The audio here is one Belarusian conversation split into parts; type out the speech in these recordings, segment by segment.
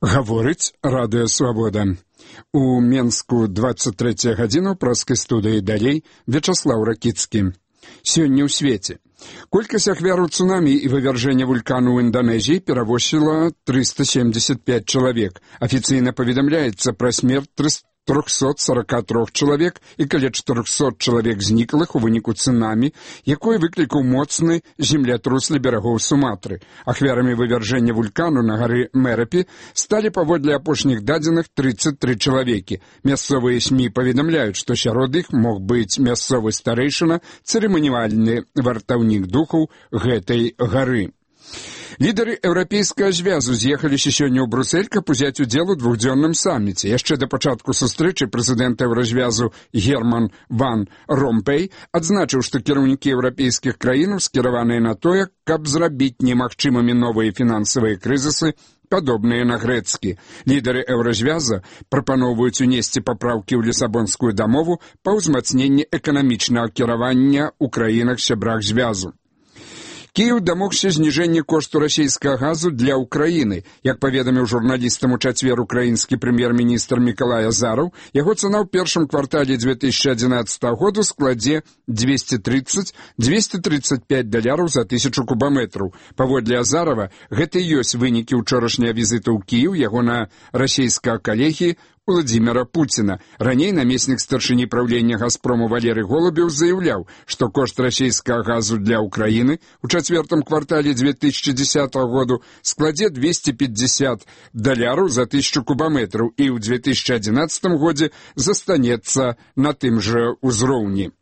Гаворыць Радыё Свабода. У Менску 23 гадзіну праскай студыі далей Вячаслаў Ракіцкі. Сёння ў свеце. Колькасць ахвяраў цунамі і вывяржэння вулкану ў Інданезіі перавысіла 375 чалавек. Афіцыйна паведамляецца пра смерць 343 чалавек і каля 400 чалавек зніклых у выніку цунамі, якое выклікаў моцны землятрус ля берагоў Суматры. Ахвярамі вывяржэння вулкану на гары Мерапі сталі паводле апошніх дадзеных 33 чалавекі. Мясцовыя СМІ паведамляюць, што сярод іх мог быць мясцовы старэйшына, цырыманіяльны вартаўнік духаў гэтай гары. Лідары еўрапейскага звязу з'ехаліся сёння ў Брусэль, каб узяць удзел у двухдзённым саміце. Яшчэ да пачатку сустрэчы прэзідэнт еўразвязу Герман ван Ромпей адзначыў, што кіраўнікі еўрапейскіх краінаў скіраваныя на тое, каб зрабіць немагчымымі новыя фінансавыя крызісы, падобныя на грэцкі. Лідары еўразвяза прапаноўваюць унесці папраўкі ў Лісабонскую дамову па ўзмацненні эканамічнага кіравання ў краінах-сябрах звязу. Кіеў дамогся зніжэння кошту расійскага газу для Украіны. Як паведаміў журналістам у чацвер украінскі прэм'ер-міністр Мікалай Азараў, яго цана ў першым квартале 2011 году складзе $230-235 за 1000 кубаметраў. Паводле Азарава, гэта і ёсць вынікі ўчорашняга візіту ў Кіеў ягона расійскага калегі Владзіміра Пуціна. Раней намеснік старшыні праўлення «Газпрому» Валерый Голубеў заяўляў, што кошт расійскага газу для Украіны ў чацвёртым квартале 2010 году складзе $250 за 1000 кубаметраў і ў 2011 годзе застанецца на тым жа ўзроўні.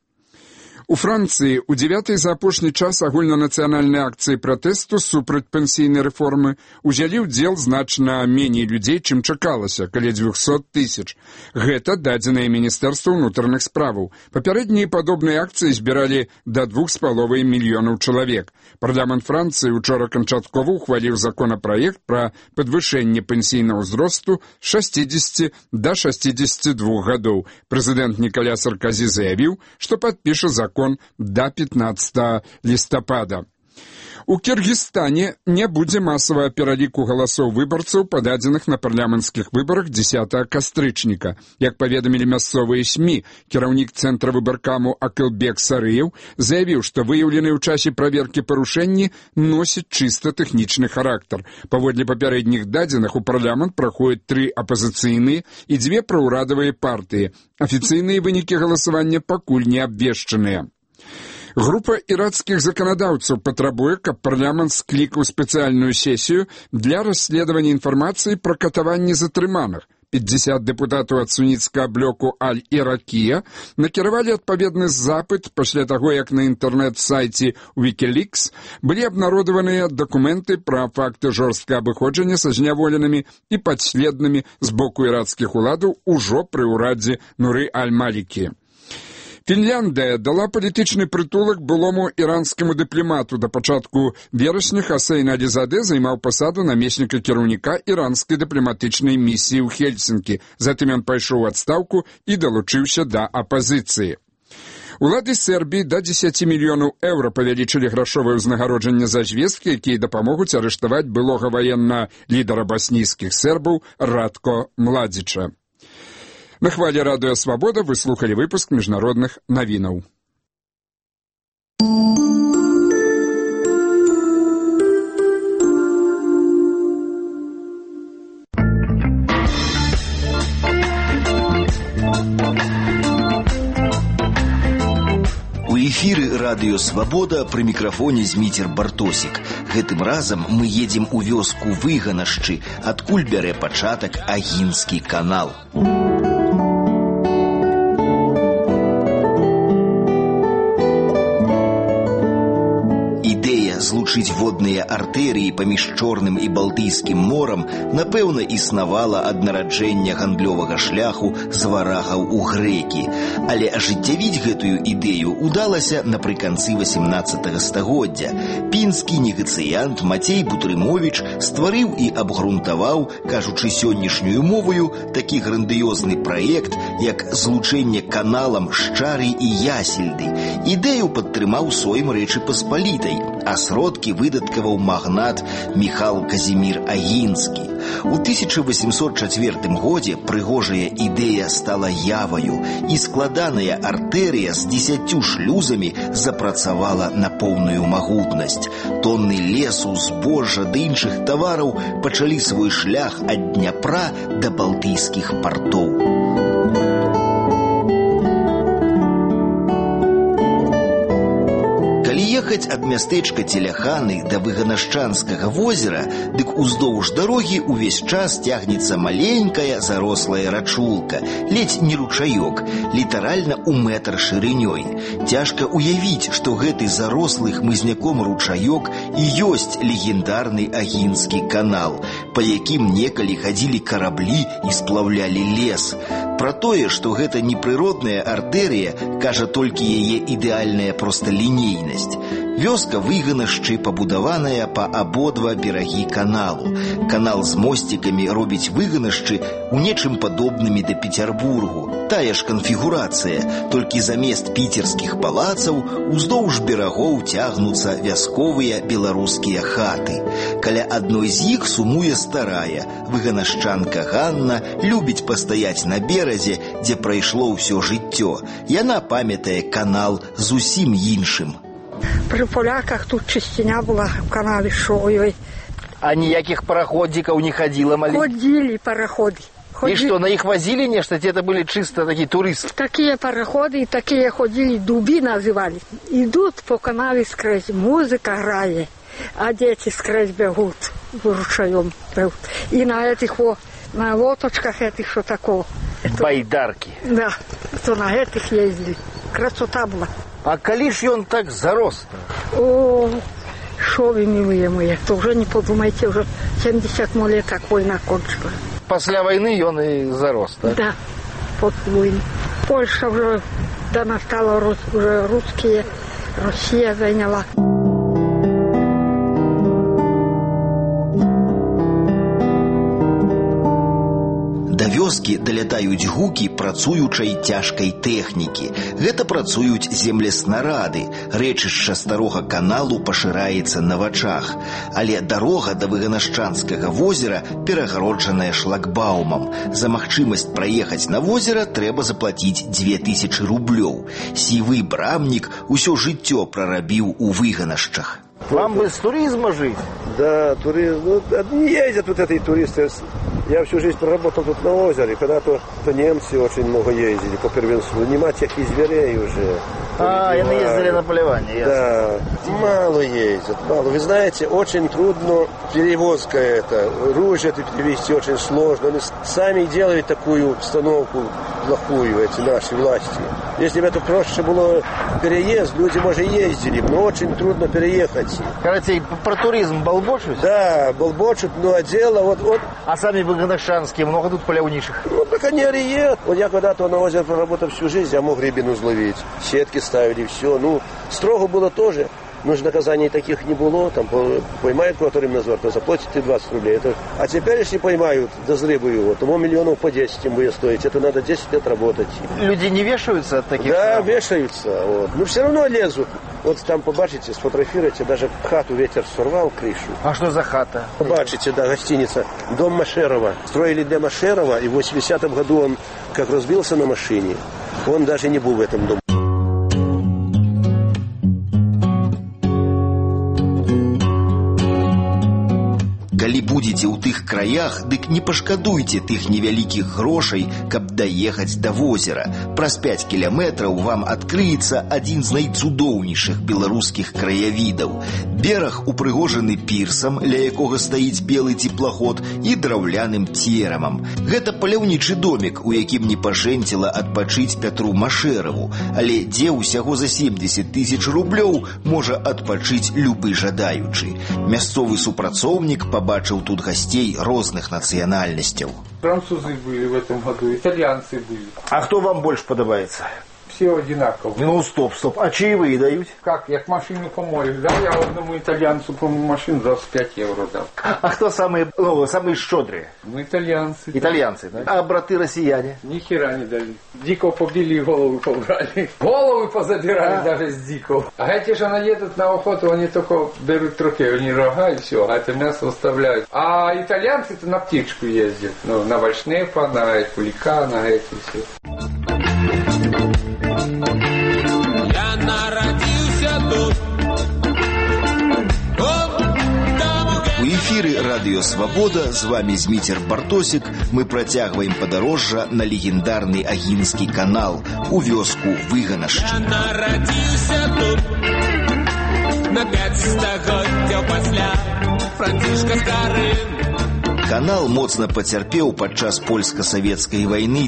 У Францыі ў 9-й за апошні час агульнанацыянальнай акцыі пратэсту супраць пенсійнай рэформы узялі ўдзел значна меней людзей, чым чакалася, каля 200 000. Гэта дадзеныя Міністэрства ўнутраных справаў. Папярэднія падобныя акцыі збіралі да 2,5 мільёнаў чалавек. Парламент Францыі учора канчаткова ухваліў законапраект пра падвышэнне пенсійнага ўзросту з 60 да 62 гадоў. Прэзідэнт Нікаля Сарказі заявіў, што падпіша закон до 15 лістапада. У Кіргізстане не будзе масавага пераліку галасоў выбарцаў, пададзеных на парламенцкіх выбарах 10 кастрычніка. Як паведамілі мясцовыя СМІ, кіраўнік цэнтра выбаркаму Акылбек Сарыеў заявіў, што выяўленыя ў часе праверкі парушэнні носяць чыста тэхнічны характар. Паводле папярэдніх дадзеных у парламент праходзяць 3 апазіцыйныя і 2 праўрадавыя партыі. Афіцыйныя вынікі галасавання пакуль не абвешчаныя. Група іракскіх заканадаўцаў патрабуе, каб парламент склікаў спецыяльную сесію для расследавання інфармацыі пра катаванні затрыманых. 50 дэпутатаў ад суніцкага блоку Аль-Іракія накіравалі адпаведны запыт пасля таго, як на інтэрнэт-сайце Wikileaks былі абнародаваныя дакументы пра факты жорсткага абыходжання са зняволенымі і падследнымі з боку іракскіх уладаў ужо пры ўрадзе Нуры Аль-Малікі. Фінляндыя дала палітычны прытулак былому іранскаму дыпламату. Да пачатку верасня Хасейн Алізадэ займаў пасаду намесніка кіраўніка іранскай дыпламатычнай місіі ў Хельсінкі. Затым ён пайшоў у адстаўку і далучыўся да апазіцыі. Улады Сербіі да 10 мільёнаў еўра павялічылі грашовае ўзнагароджанне за звесткі, якія дапамогуць арыштаваць былога ваеннага лідара баснійскіх сербаў Радко Младзіча. На хвале Радыё Свабода вы слухали выпуск міжнародных навінаў. У эфіры Радыё Свабода пры мікрафоне Зміцер Бартосік. Гэтым разам мы едзем у вёску Выганашчы, адкуль бярэ пачатак Агінскі канал. Злучыць водныя артэрыі паміж Чорным і Балтыйскім морам, напэўна, існавала ад нараджэння гандлёвага шляху з варагаў у грэкі. Але ажыццявіць гэтую ідэю удалася напрыканцы 18 стагоддзя. Пінскі негацыянт Мацей Бутрымовіч стварыў і абгрунтаваў, кажучы сённяшнюю моваю, такі грандыёзны праект, як злучэнне каналам Шчары і Ясельды. Ідэю падтрымаў Сойм Рэчы Паспалітай, а сродкі выдаткаваў магнат Міхал Казімір Агінскі. У 1804 годзе прыгожая ідэя стала яваю, і складаная артэрыя з 10 шлюзамі запрацавала на поўную магутнасць. Тонны лесу, збожжа ды іншых тавараў пачалі свой шлях ад Дняпра да балтыйскіх партоў. Ехаць ад мястэчка Целяханы да Выганашчанскага возера, дык уздоўж дарогі ўвесь час цягнецца маленькая зарослая рачулка, ледзь не ручаёк, літаральна ў метр шырынёй. Цяжка ўявіць, што гэты зарослы хмызняком ручаёк і ёсць легендарны Агінскі канал, па якім некалі хадзілі караблі і сплаўлялі лес. Пра тое, што гэта непрыродная артэрыя, кажа толькі яе ідэальная просталінейнасць. Вёска Выганашчы пабудаваная па абодва берагі каналу. Канал з мосцікамі робіць Выганашчы у нечым падобнымі да Пецярбургу. Тая ж канфігурацыя, толькі замест піцерскіх палацаў уздоўж берагоў цягнуцца вясковыя беларускія хаты. Каля адной з іх сумуе старая. Выганашчанка Ганна любіць пастаяць на беразе, дзе прайшло ўсё жыццё. Яна памятае канал зусім іншым. При поляках тут чистіня була в канаві шоєй. А ніяких пароходиков не ходило, мали? Ходили пароходы. И что, на их возили нечто? Это были чисто такие туристы? Такие пароходы, такие ходили, дуби называли. Идут по канаве скрозь, музыка грає, а дети скрозь бегут, ручаем бегут. И на этих на лодочках этих, что такого. Байдарки. Да, то на этих ездили. Красота была. А коли ж он так зарос? О, что вы, милые мои, то уже не подумайте, уже 70 лет, как война кончила. После войны он и зарос, да? Да, после войны. Польша уже, да, настала уже русские, Россия заняла. Да вёскі далятаюць гукі працуючай цяжкай тэхнікі. Гэта працуюць землеснарады. Рэчышча старога каналу пашыраецца на вачах. Але дарога да Выганашчанскага возера перагароджаная шлагбаумам. За магчымасць праехаць на возера трэба заплаціць 2000 рублёў. Сівы брамнік усё жыццё прарабіў у Выганашчах. Вам бы с туризма жить? Да, туризм. Ну, не ездят вот эти туристы. Я всю жизнь проработал тут на озере. Когда-то немцы очень много ездили по первенству. Нема тех и зверей уже. Они ездили на полевание, ясно. Да, мало ездят, мало. Вы знаете, очень трудно перевозка это. Ружья перевезти очень сложно. Они сами делают такую обстановку плохую, эти наши власти. Если бы это проще было переезд, люди, может, ездили, но очень трудно переехать. Короче, про туризм болбочут? Да, болбочут, но дело вот... А сами выганашчанские, много тут полявничих? Ну, по конере. Вот я когда-то на озере проработал всю жизнь, я мог рыбину зловить. Сетки ставили, все. Ну, строго было тоже. Но же наказаний таких не было. Там поймают, которым назор, то заплатите 20 рублей. Это... А теперь, если поймают, да с рыбой его, то миллионов по 10 им будет стоить. Это надо 10 лет работать. Люди не вешаются от таких? Да, штрафов? Вешаются. Вот. Но все равно лезут. Вот там побачите, сфотографируйте, даже хату ветер сорвал, крышу. А что за хата? Побачите, да, гостиница. Дом Машерова. Строили для Машерова, и в 80-м году он, как разбился на машине, он даже не был в этом доме. Калі будзеце ў тых краях, дык не пашкадуйце тых невялікіх грошай, каб даехаць да возера. Праз 5 кіламетраў вам адкрыецца адзін з найцудоўнейшых беларускіх краявідаў. Бераг упрыгожаны пірсам, ля якога стаіць белы цеплаход, і драўляным церамам. Гэта паляўнічы домік, у якім не пашэнціла адпачыць Пятру Машэраву, але дзе ўсяго за 70 000 рублёў можа адпачыць любы жадаючы. Мясцовы супрацоўнік побачил тут гостей разных национальностей. Французы были в этом году, итальянцы были. А кто вам больше подобается? все одинаково. Ну, стоп. А чаевые дают? Как, як машину помоешь, да? Я одному итальянцу, по-моему, машину 25 евро дал. А кто самые щедрые? Ну, итальянцы. Итальянцы, да? А браты россияне? Ни хера не дали. Дико побили и головы побрали. Головы позабирали даже с дико. А эти же наедут на охоту, они только берут трохи, они рога и все, а это мясо оставляют. А итальянцы-то на птичку ездят. Ну, на вальшнепа, на кулика, на эти все. Я народился тут. У эфіры радыё Свабода, з вами Зміцер Бартосік. Мы працягваем падарожжа на легендарны Агінскі канал у вёску Выганашчы. Я народился тут. На 5 стагоддзяў пасля Францішка Скарын. Канал моцна пацярпеў падчас польска-савецкай вайны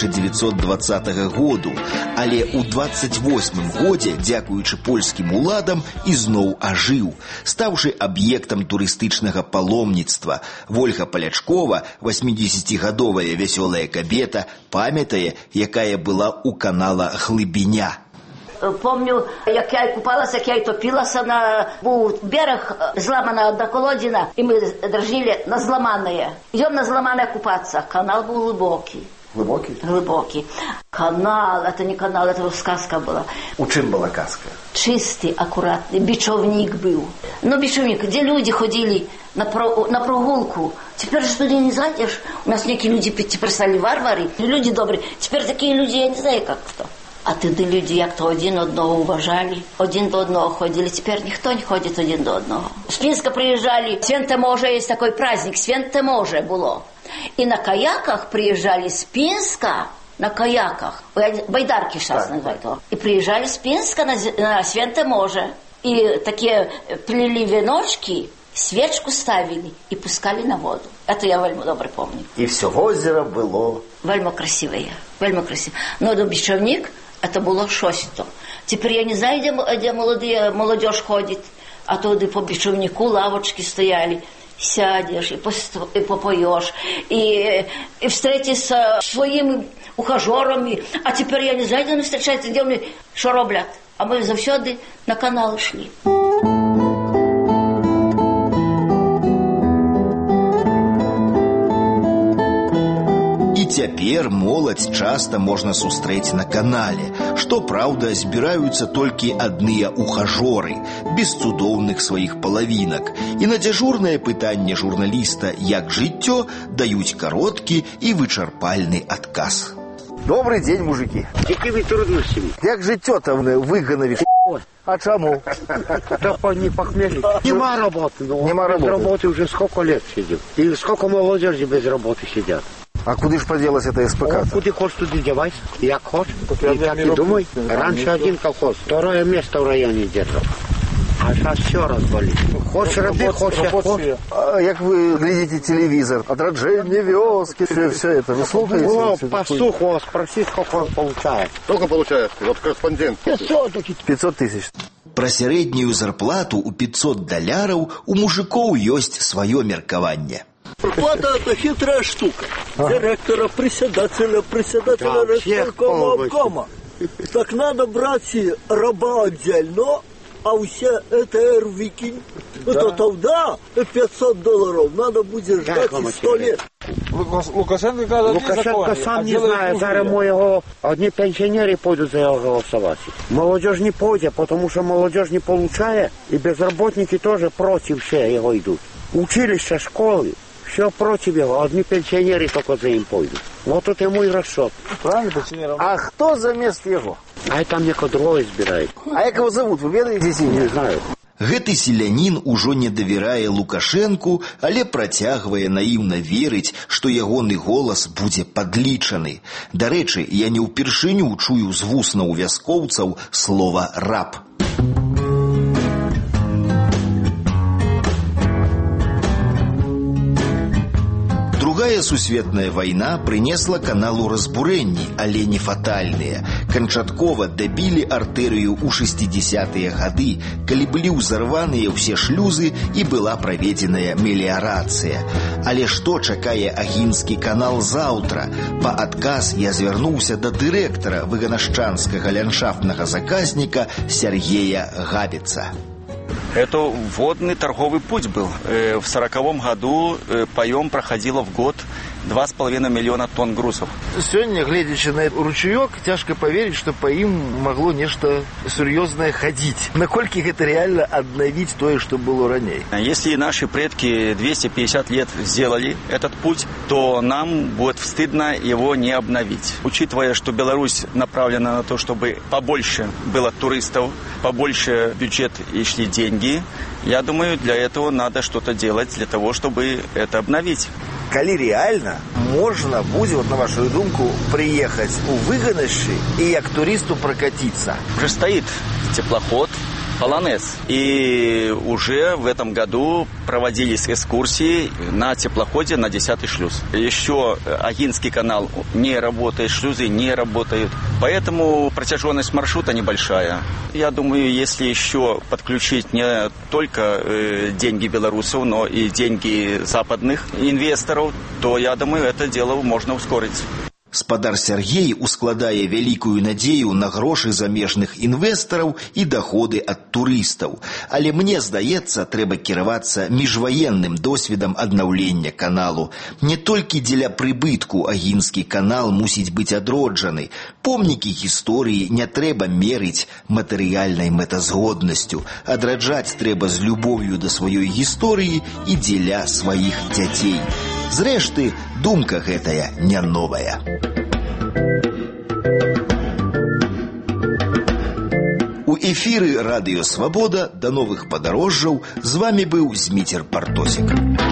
1920 году, але ў 28-м годзе, дзякуючы польскім уладам, ізноў ажыў, стаўшы аб'ектам турыстычнага паломніцтва. Вольга Палячкова, 80-гадовая вясёлая кабета, памятае, якая была ў канала глыбіня. Помню, як я купалася, як я топилася на... Був берег, зламана одна колодина, и мы дрожили на зламанное. Идем на зламанное купаться. Канал был глубокий. Глубокий? Глубокий. Канал, это не канал, это сказка была. У чым была казка? Чистый, аккуратный, бичевник был. Ну, бичевник, где люди ходили на прогулку. Теперь же туда не зайдешь. У нас некие люди теперь стали варвары, люди добрые. Теперь такие люди, я не знаю, как кто. А тоді люди як-то один одного уважали, один до одного ходили. Теперь никто не ходит один до одного. С Пинска приезжали, Свенте-Може, есть такой праздник, Свенте-Може было. И на каяках приезжали с Пинска, на каяках, байдарки сейчас называют его. И приезжали с Пинска на Свенте-Може. И такие плели веночки, свечку ставили и пускали на воду. Это я вельми добре помню. И все озеро было... Вельми красивое, вельми красивое. Но до бичевник... Это было щось то. Теперь я не знаю, где молодежь ходит, а то по бичевнику лавочки стояли. Сядешь и попоешь, и встретишься с своими ухажерами. А теперь я не знаю, где они встречаются, где они что роблят. А мы завсёды на канал шли. Цяпер моладзь часта можна сустрэць на канале, што, праўда, збіраюцца толькі адныя ухажоры, без цудоўных сваіх палавінак. І на дзяжурнае пытанне журналіста «Як жыццё?» даюць кароткі і вычарпальны адказ. Добрый день, мужики. Какими трудностями? Як жыццё-то выганали? А чаму? Да не похмелье. Нема работы. Нема работы. Без работы уже сколько лет сидим. И сколько молодежи без работы сидят. А куды ж поділась эта СПК? Куди хочешь, туди девайся. Як хочешь. И так и думай. Раньше один колхоз. Второе место в районе держал. А сейчас все развалили. Хочешь роби, хочешь. А як вы глядите телевизор? Отражение вёски, все это. Вы слухаете? О, пастух его спроси, сколько он получает. Сколько получает? Вот корреспондент. 500 тысяч. Пра сярэднюю зарплату ў $500 у мужикоў ёсць сваё меркаванне. Зарплата – это хитрая штука. Директора, председателя райисполкома, обкома. Так надо брать раба отдельно, а все ЭТР выкинь. Это тогда $500 надо будет ждать 100 лет. Лукашенко сам не знает, зараз одни пенсионеры пойдут за его голосовать. Молодежь не пойдет, потому что молодежь не получает, и безработники тоже против все его идут. Училища, школы, все против его, одни пенсионеры только за ним пойдут. Вот это мой расчет. Правильно, пенсионерам? А кто за место его? А там некого другого избирает. А як его зовут, вы ведаете? Не знаю. Гэты селянін ужо не давярае Лукашэнку, але працягвае наіўна верыць, што ягоны голас будзе падлічаны. Дарэчы, я не ўпершыню чую з вуснаў вяскоўцаў слова «раб». Другая сусветная вайна прынесла каналу разбурэнні, але не фатальныя. Канчаткова дабілі артэрыю ў 60-е гады, калі былі ўзарваныя ўсе шлюзы і была праведзеная меліярацыя. Але што чакае Агінскі канал заўтра? Па адказ я звярнуўся да дырэктара выганашчанскага ландшафтнага заказніка Сергея Габіца. Это водный торговый путь был. В 40-м году поем проходило в год 2,5 миллиона тонн грузов. Сегодня, глядячи на ручеек, тяжко поверить, что по им могло нечто серьезное ходить. Накольки это реально обновить то, что было ранее? Если наши предки 250 лет сделали этот путь, то нам будет стыдно его не обновить. Учитывая, что Беларусь направлена на то, чтобы побольше было туристов, побольше в бюджет и шли деньги, я думаю, для этого надо что-то делать, для того, чтобы это обновить. Коли реально можно будет, вот на вашу думку, приехать у Выганощи и как туристу прокатиться? Уже стоит теплоход «Полонез». И уже в этом году проводились экскурсии на теплоходе на 10-й шлюз. Еще Агинский канал не работает, шлюзы не работают. Поэтому протяженность маршрута небольшая. Я думаю, если еще подключить не только деньги белорусов, но и деньги западных инвесторов, то, я думаю, это дело можно ускорить. Спадар Сергей ускладае вялікую надзею на грошы замежных інвестараў і даходы ад турыстаў. Але мне здаецца, трэба кіравацца міжваенным досведам аднаўлення каналу. Не толькі дзеля прыбытку Агінскі канал мусіць быць адроджаны. Помнікі гісторыі не трэба мерыць матэрыяльнай мэтазгоднасцю. Адраджаць трэба з любоўю да сваёй гісторыі і дзеля сваіх дзяцей. Зрэшты, думка гэтая не новая. У эфіры Радыё Свабода да новых падарожжаў. З вамі быў Зміцер Партосік.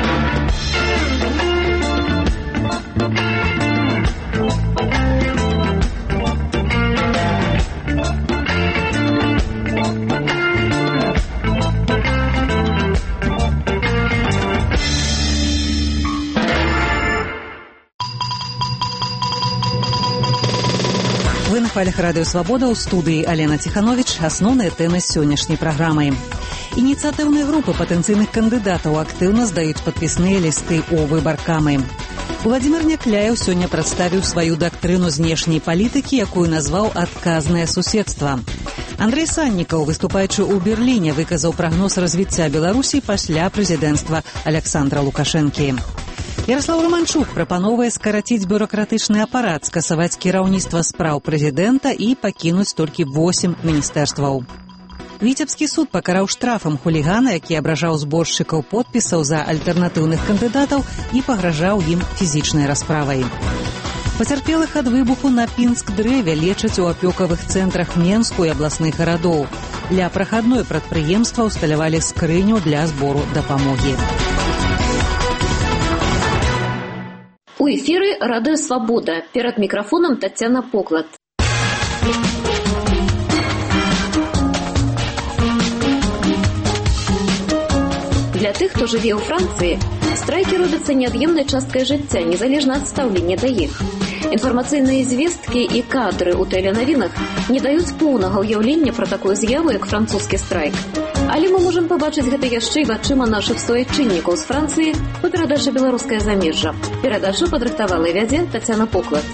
Вы на хвалях Радыё Свабода, ў студыі Алена Ціхановіч. Асноўныя тэмы сённяшняй праграмы. Ініцыятыўныя групы патэнцыйных кандыдатаў актыўна здаюць падпісныя лісты ў выбаркамы. Владзімір Някляеў сёння прадставіў сваю дактрыну знешняй палітыкі, якую назваў «Адказнае суседства». Андрэй Саннікаў, выступаючы ў Берліне, выказаў прагноз развіцця Беларусі пасля прэзідэнцтва Аляксандра Лукашэнкі. Ярослаў Романчук прапановвае скараціць бюракратычны апарат, скасаваць кіраўніцтва спраў прэзідэнта і пакінуць толькі 8 міністэрстваў. Віцебскі суд пакараў штрафам хулігана, які абражаў зборшчыкаў подпісаў за альтэрнатыўных кандыдатаў і пагражаў ім фізічнай расправай. Пацярпелых ад выбуху на Пінск-дрэве лечаць у апёкавых цэнтрах Менску і абласных гарадоў. Ля прахадной прадпрыемства ўсталявалі скрыню для збору дапамогі. У эфіры Радыё Свабода. Перад мікрафонам Тацяна Поклад. Для тых, хто жыве ў Францыі, страйкі робяцца неад'емнай часткай жыцця, незалежна ад стаўлення да іх. Інфармацыйныя звесткі і кадры ў тэленавінах не даюць поўнага ўяўлення пра такую з'яву, як французскі страйк. Але мы можам пабачыць гэта яшчэ і вачыма нашых суайчыннікаў з Францыі у перадачы «Беларускае замежжа». Перадачу падрыхтавала і вядзе Тацяна Поклад.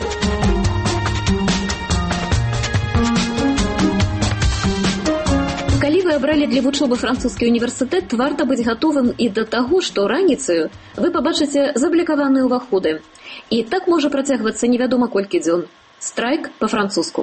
Калі вы абралі для вучобы французскі універсітэт, варта быць гатовым і да таго, што раніцаю вы пабачыце заблікаваныя ўваходы. І так можа працягвацца невядома колькі дзён. Страйк па-французску.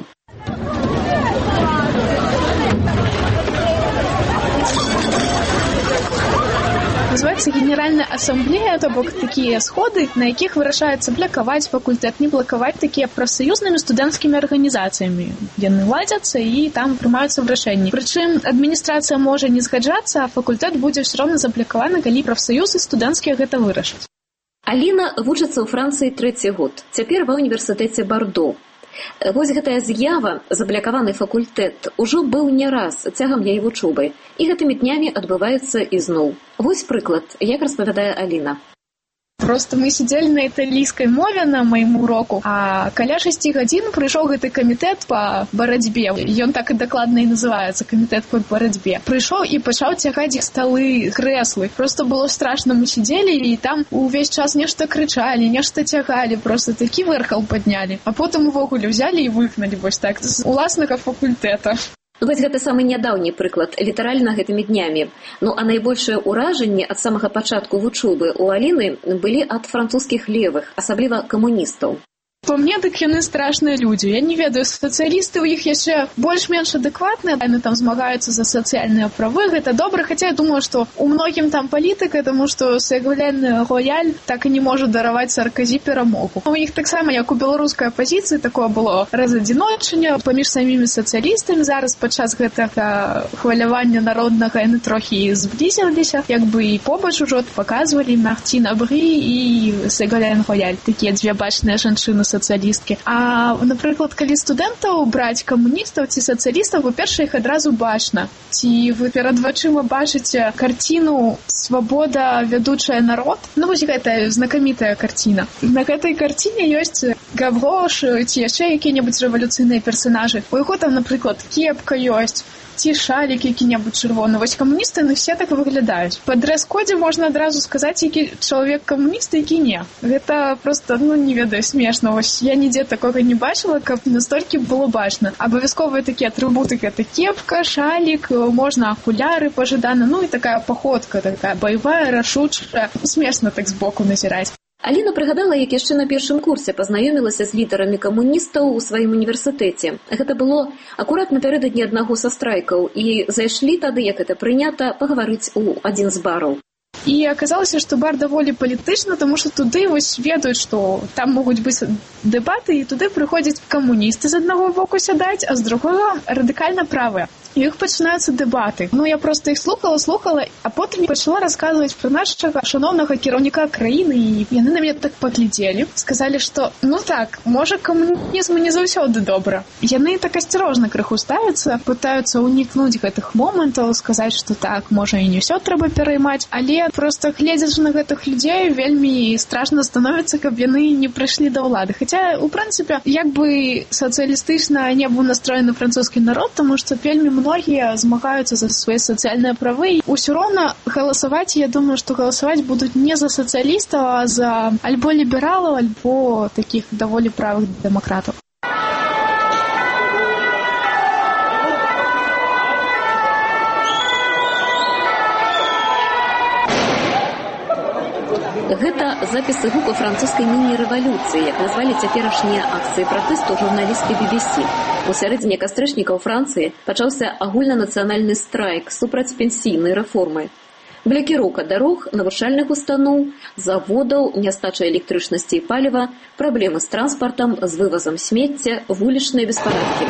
Называется Генеральная ассамблея, это бок такие сходы, на якіх вырашаецца блакаваць факультэт, не блакаваць такія прафсаюзнымі студэнцкімі арганізацыямі. Яны ладзяцца і там прымаюцца рашэнні. Прычым адміністрацыя можа не згаджацца, а факультэт будзе ўсё роўна заблакаваны, калі прафсаюзы студэнцкія гэта вырашаць. Аліна вучыцца ў Францыі 3-й год. Цяпер ва ўніверсітэце Бардо. Вось гэтая з'ява, заблякаваны факультэт, ужо быў не раз цягам яе вучобы. І гэтымі днямі адбываецца ізноў. Вось прыклад, як распавядае Аліна. Просто мы сидзелі на італійскай мове на маім уроку, а каля 6 гадзін прыйшоў гэты камітэт па барацьбе. Ён так і дакладна і называецца, камітэт па барацьбе. Прыйшоў і пачаў цягаць іх сталы, крэслы. Просто было страшна, мы сидзелі і там увесь час нешта крычалі, нешта цягалі, просто такі вэрхал паднялі. А потым увогуле взялі і выгналі вось так з уласнага факультэта. Вось гэта самы нядаўні прыклад, літаральна гэтымі днямі. Ну а найбольшае ўражанне ад самага пачатку вучобы ў Аліны былі ад французскіх левых, асабліва камуністаў. По мне, так яны страшныя людзі. Я не ведаю, сацыялісты ў іх яшчэ больш-менш адэкватныя, яны там змагаюцца за сацыяльныя правы, гэта добра, хаця я думаю, што у многім там палітыка, таму што Ségolène Royal так і не можа дараваць Саркозі перамогу. У іх таксама, як у беларускай апазіцыі, такое было разадзіночанне паміж самімі сацыялістамі. Зараз падчас гэтага хвалявання народнага яны трохі зблізіліся, як бы і побач ужо паказвалі Мартін Абрі і Ségolène Royal, такія дзве бачныя жанчыны сацыялісткі. А, напрыклад, калі студэнтаў браць камуністаў ці сацыялістаў, па-першае, іх адразу бачна. Ці вы перад вачыма бачыце карціну «Свабода, вядучая народ»? Ну, вось гэтая знакамітая карціна. На гэтай карціне ёсць Гаврош ці яшчэ якія-небудзь рэвалюцыйныя персанажы. У яго там, напрыклад, кепка ёсць, ці шалік які-небудзь чырвоны. Вось камуністы, яны все так выглядаюць. Па дрэс-кодзе можна адразу сказаць, які чалавек камуніст, які не. Гэта просто, не ведаю, смешна. Вось я нідзе такога не бачыла, каб настолькі было бачна. Абавязковыя такія атрыбуты, гэта кепка, шалік, можна акуляры пажадана, і такая паходка, такая баявая, рашучая. Смешна так збоку назіраць. Аліна прыгадала, як яшчэ на першым курсе пазнаёмілася з лідарамі камуністаў у сваім універсітэце. Гэта было акурат напярэдадні аднаго са страйкаў, і зайшлі тады, як гэта прынята, пагаварыць у адзін з бараў. І аказалася, што бар даволі палітычна, таму што туды вось ведаюць, што там могуць быць дэбаты, і туды прыходзяць камуністы з аднаго боку сядаць, а з другога радыкальна правыя. І іх пачынаюцца дэбаты. Я проста іх слухала, а потым пачала расказваць пра нашага шаноўнага кіраўніка краіны, і яны на мяне так паглядзелі, сказалі, што так, можа камунізм не заўсёды добра. Яны так асцярожна крыху ставяцца, пытаюцца ўнікнуць гэтых момантаў, сказаць, што так, можа і не ўсё трэба пераймаць, але проста гледзячы на гэтых людзей вельмі страшна становіцца, каб яны не прыйшлі да ўлады. Хаця, у прынцыпе, як бы сацыялістычна не быў настроены французскі народ, таму што вельмі многія змагаюцца за свае сацыяльныя правы. Усё роўна галасаваць, я думаю, што галасаваць будуць не за сацыялістаў, а за альбо лібералаў, альбо такіх даволі правых дэмакратаў. Гэта запісы гуку французскай міні-рэвалюцыі, як назвалі цяперашнія акцыі пратэсту журналісткі BBC. У сярэдзіне кастрычніка ў Францыі пачаўся агульнанацыянальны страйк супраць пенсійнай рэформы. Блакіроўка дарог, навучальных устаноў, заводаў, нястача электрычнасці і паліва, праблемы з транспартам, з вывазам смецця, вулічныя беспарадкі.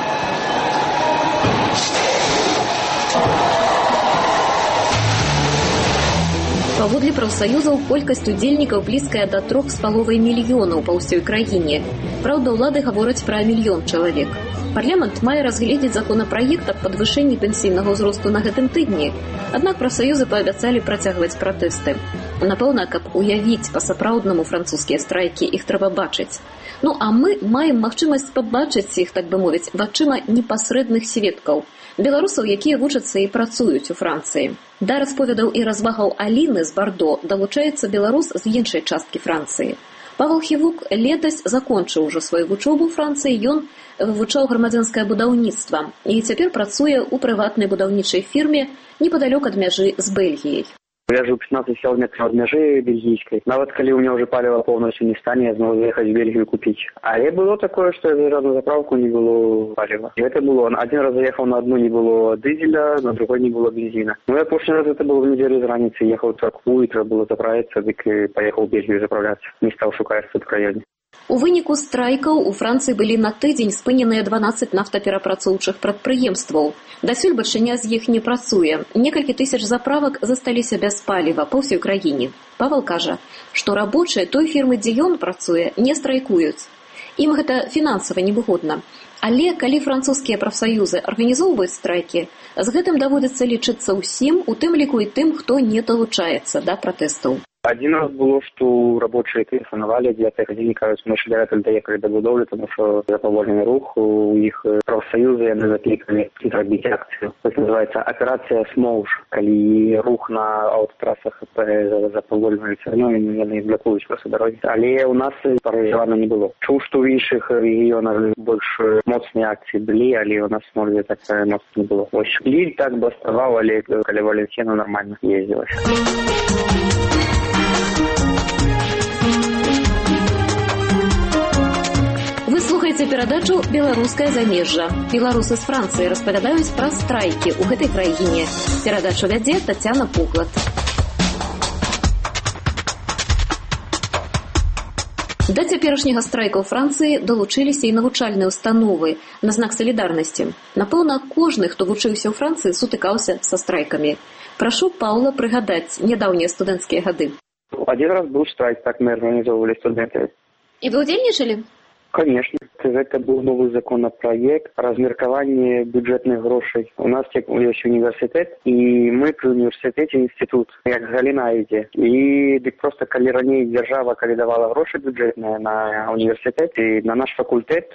Паводле прафсаюзаў, колькасць удзельнікаў блізкая да 3,5 мільёнаў па ўсёй краіне. Праўда, улады гавораць пра 1 мільён чалавек. Парламент мае разгледзець законапраект аб падвышэнні пенсійнага ўзросту на гэтым тыдні. Аднак прафсаюзы паабяцалі працягваць пратэсты. Напэўна, каб уявіць па-сапраўднаму французскія страйкі, іх трэба бачыць. А мы маем магчымасць пабачыць іх, так бы мовіць, вачыма непасрэдных сведкаў. Беларусаў, якія вучацца і працуюць у Францыі. Да расповедаў і развагаў Аліны з Бардо далучаецца беларус з іншай часткі Францыі. Павел Хівук летась закончыў ужо сваю вучобу ў Францыі, ён вывучаў грамадзянскае будаўніцтва і цяпер працуе ў прыватнай будаўнічай фірме непадалёк ад мяжы з Бельгіяй. Я жыў 15 кілометраў ад мяжы бельгійскай. Нават калі ў мяне ўжо паліва поўнасцю не стане, я зноў заехаць в Бельгію купіць. Але было такое, што я заезжаў на заправку, не было паліва. Гэта было. Адзін раз заехаў на адну, не было дызеля, на другой не было бензіна. Апошні раз гэта было в нядзелю з раніцы. Ехаў в царкву і трэба было заправіцца, дык і паехаў в Бельгію заправляцца. Не стаў шукаць тут краёне. У выніку страйкаў у Францыі былі на тыдзень спыненыя 12 нафтаперапрацоўчых прадпрыемстваў. Дасюль бальшыня з іх не працуе. Некалькі тысяч заправак засталіся без паліва па ўсёй краіне. Павел кажа, што рабочыя той фірмы, дзе ён працуе, не страйкуюць. Ім гэта фінансава невыгодна. Але калі французскія прафсаюзы арганізоўваюць страйкі, з гэтым даводзіцца лічыцца ўсім, у тым ліку і тым, хто не далучаецца да пратэстаў. Один раз было, что рабочие телефоновали, 9 гадзіне, кажуць, мы ще 9 доехали до будовли, тому що запаволений рух, у їх профсоюзи, вони закликали зробити акцію. Це називається операція «Смоуш», коли рух на автотрасах запаволенується, ну, і вони блокують просто дороги. Але у нас паралізовано не було. Чув, що в інших регіонах більш моцні акції були, але у нас в Смолі так моцно не було. Ось Ліль так бастував, але коли Валенсіна нормально їздилось. Вы слухаеце перадачу «Беларускае замежжа». Беларусы з Францыі распавядаюць пра страйкі ў гэтай краіне. Перадачу вядзе Тацяна Пуклад. Да цяперашняга страйка ў Францыі далучыліся і навучальныя установы на знак салідарнасці. Напэўна, кожны, хто вучыўся ў Францыі, сутыкаўся са страйкамі. Прашу Паўла прыгадаць нядаўнія студэнцкія гады. Один раз был страйк, так мы организовывали студенты. И вы удзельнічалі? Конечно. Это был новый законопроект о размерковании бюджетных грошей. У нас есть университет, и мы при университете институт, как галина ідзе. И просто коли ранее держава, коли давала гроши бюджетные на университет, и на наш факультет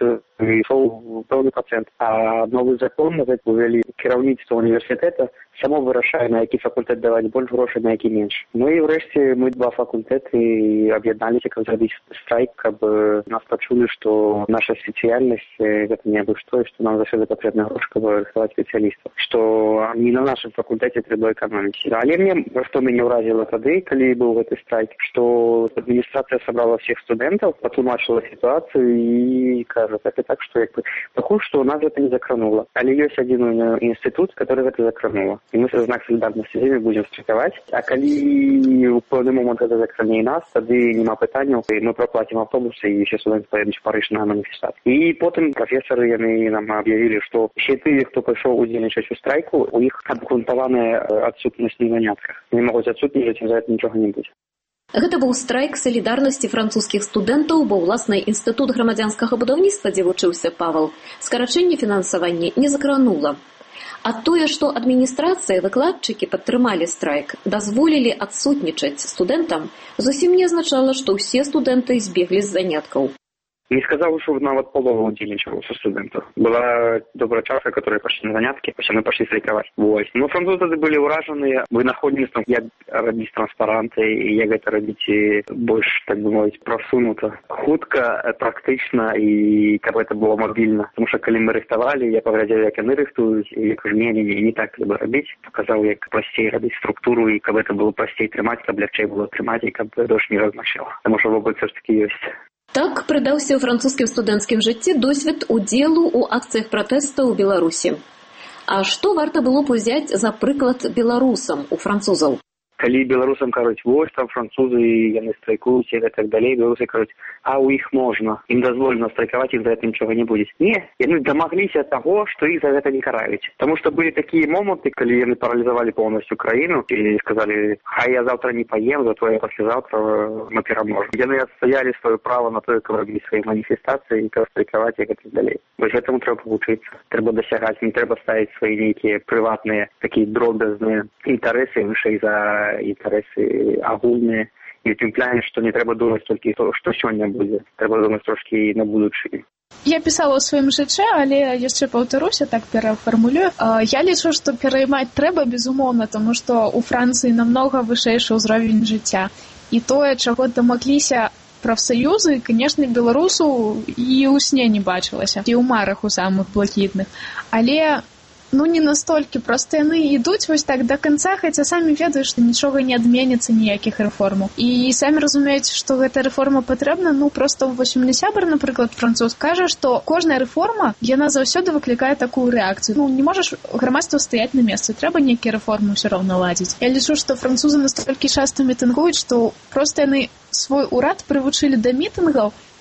шел певний процент. А новый закон увели керівництво университета само вирішає, на який факультет давати більше грошей, на який менше. Ну і врешті ми два факультети об'єдналися, як зробити страйк, щоб нас почули, що наша специальность это не абы что, и что нам завсёды патрэбны грошы, каб рыхтаваць спецыялістаў. Што не на нашым факультэце трэба эканоміць. Але мне, што мяне ўразіла тады, калі быў гэты страйк, што адміністрацыя сабрала всех студэнтаў, патлумачыла сітуацыю і кажа, так, што як бы пакуль што нас гэта не закранула. Але ёсць адзін інстытут, который гэта закранула. І мы са знак салідарнасці з імі будзем страйкаваць. А калі ў пэўны момант гэта закране і нас, тады няма пытанняў, і мы праплацім аўтобусы і ўсе студэнты паедуць у Париж на маніфестацыю. І потым прафесары яны нам аб'явілі, што ўсе тыя, хто пайшоў удзельнічаць у страйку, у іх абгрунтаваная адсутнасць на занятках. Не могуць адсутнічаць, і за гэта нічога не будзе. Гэта быў страйк салідарнасці французскіх студэнтаў, бо ўласна інстытут грамадзянскага будаўніцтва, дзе вучыўся Павал, скарачэнне фінансавання не закранула. А тое, што адміністрацыя, выкладчыкі падтрымалі страйк, дазволілі адсутнічаць студэнтам, зусім не азначала, што ўсе студэнты збеглі з заняткаў. Не сказал, что нават полова удзельнічала со студентов. Была добрая частка, которые пошли на занятки, мы пошли страйковать. Вот. Но французы были уражены вынаходніцтвам, як рабіць транспаранты і як гэта рабіць больш, так бы мовіць, просунуто. Хутка, практычна і каб это было мобільна. Тому що калі мы рыхтавалі, я паглядзеў, як яны рыхтуюць, і я кажу, не так трэба рабіць. Показаў, як прасцей рабіць структуру і каб это было прасцей трымаць, каб лягчэй было трымаць і каб дождь не размашала. Таму што вопыт все ж таки ёсць. Так прыдаўся ў французскім студэнцкім жыцці досвед удзелу ў акцыях пратэста ў Беларусі. А што варта было б узяць за прыклад беларусам у французаў? Калі беларусам кажуць, вось там французы, яны страйкуюць і так далей, беларусы кажуць, а ў іх можна, ім дазволена страйкаваць, ім за гэта нічога не будзе. Не, яны дамагліся таго, што іх за гэта не караюць. Таму што былі такія моманты, калі яны паралізавалі поўнасцю краіну і сказалі, хай я завтра не паем, зато я паслязаўтра мы пераможам. Яны адстаялі сваё права на тое, каб рабіць свае маніфестацыі і каб страйкаваць і так далей. Вось гэтаму трэба вучыцца, трэба дасягаць, не трэба ставіць свае нейкія прыватныя, такія дробязныя інтарэсы вышэй за інтарэсы агульныя. І ў тым плане, што не трэба думаць толькі то, што сёння будзе. Трэба думаць трошкі на будучыню. Я пісала ў сваім жыцці, але яшчэ паўтаруся, так перафармулюю. Я лічу, што пераймаць трэба, безумоўна, тому што ў Францыі намнога вышэйшы ўзровень жыцця. І тое, чаго дамагліся прафсаюзы, канешне, беларусу і ў сне не бачылася. І ў марах у самых блакітных. Але не настолькі, проста яны ідуць вось так да канца, хаця самі ведаюць, што нічога не адменіцца, ніякіх рэформаў. І самі разумеюць, што гэта рэформа патрэбна, проста вось у мяне сябар, напрыклад, француз, кажа, што кожная рэформа, яна заўсёды выклікае такую рэакцыю. Не можаш грамадства стаяць на месцы, трэба нейкія рэформы ўсё роўна ладзіць. Я лічу, што французы настолькі часта мітынгуюць, што проста яны свой урад прывучылі да мітынгаў,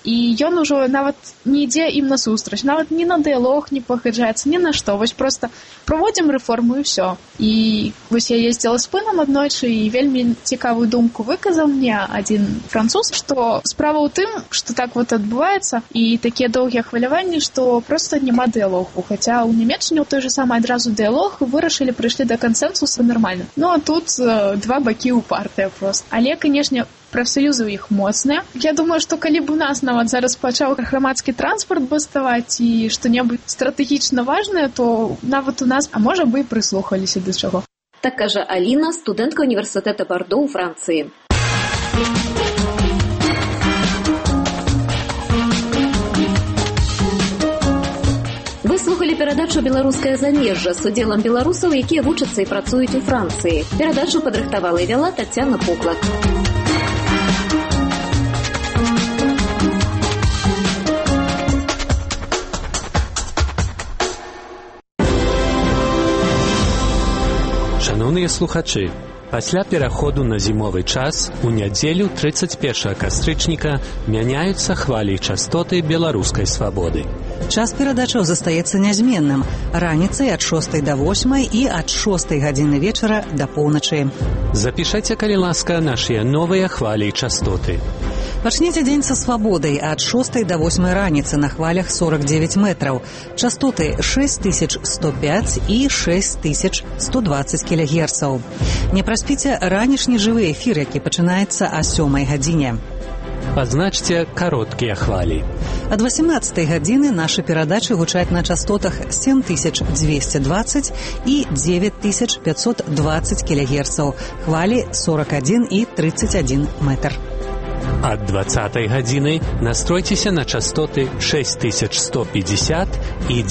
і ён ужо нават не ідзе ім насустрач, нават ні на дыялог не пагаджаецца, ні на што. Вось проста праводзім рэформу і ўсё. І вось я ездзіла з пынам аднойчы, і вельмі цікавую думку выказаў мне адзін француз, што справа ў тым, што так вот адбываецца, і такія доўгія хваляванні, што проста няма дыялогу. Хаця ў Нямецчыне ў той же самай адразу дыялог, вырашылі, прыйшлі да кансэнсуса нормально. Ну а тут два бакі упартыя проста. Але, канешне, прафсаюзы ў іх моцныя. Я думаю, што калі б у нас нават зараз пачаў грамадскі транспарт баставаць і што-небудзь стратэгічна важнае, то нават у нас, а можа бы і прыслухаліся да чаго. Так кажа Аліна, студэнтка універсітэта Бардо ў Францыі. Вы слухали перадачу «Беларускае замежжа» з удзелам беларусаў, якія вучацца і працуюць у Францыі. Перадачу падрыхтавала і вяла Таццяна Пуклак. Шановныя слухачы, пасля пераходу на зімовы час у нядзелю 31 кастрычніка мяняюцца хвалі і частоты беларускай свабоды. Час перадачаў застаецца нязменным. Раніцай ад 6 до 8 і ад 6 гадзіны вечара да поўначы. Запішайце, калі ласка, нашыя новыя хвалі і частоты. Пачніце дзень са свабодай ад 6 до 8 раніцы на хвалях 49 метраў. Частоты 6105 і 6120 кілігерцаў. Не праспіце ранішні жывы эфір, які пачынаецца о 7 гадзіне. Пазначце кароткія хвалі. Ад 18 гадзіны нашы перадачы гучаць на частотах 7220 і 9520 кілігерцаў. Хвалі 41 і 31 метр. Ад 20 гадзіны настройцеся на частоты 6150 і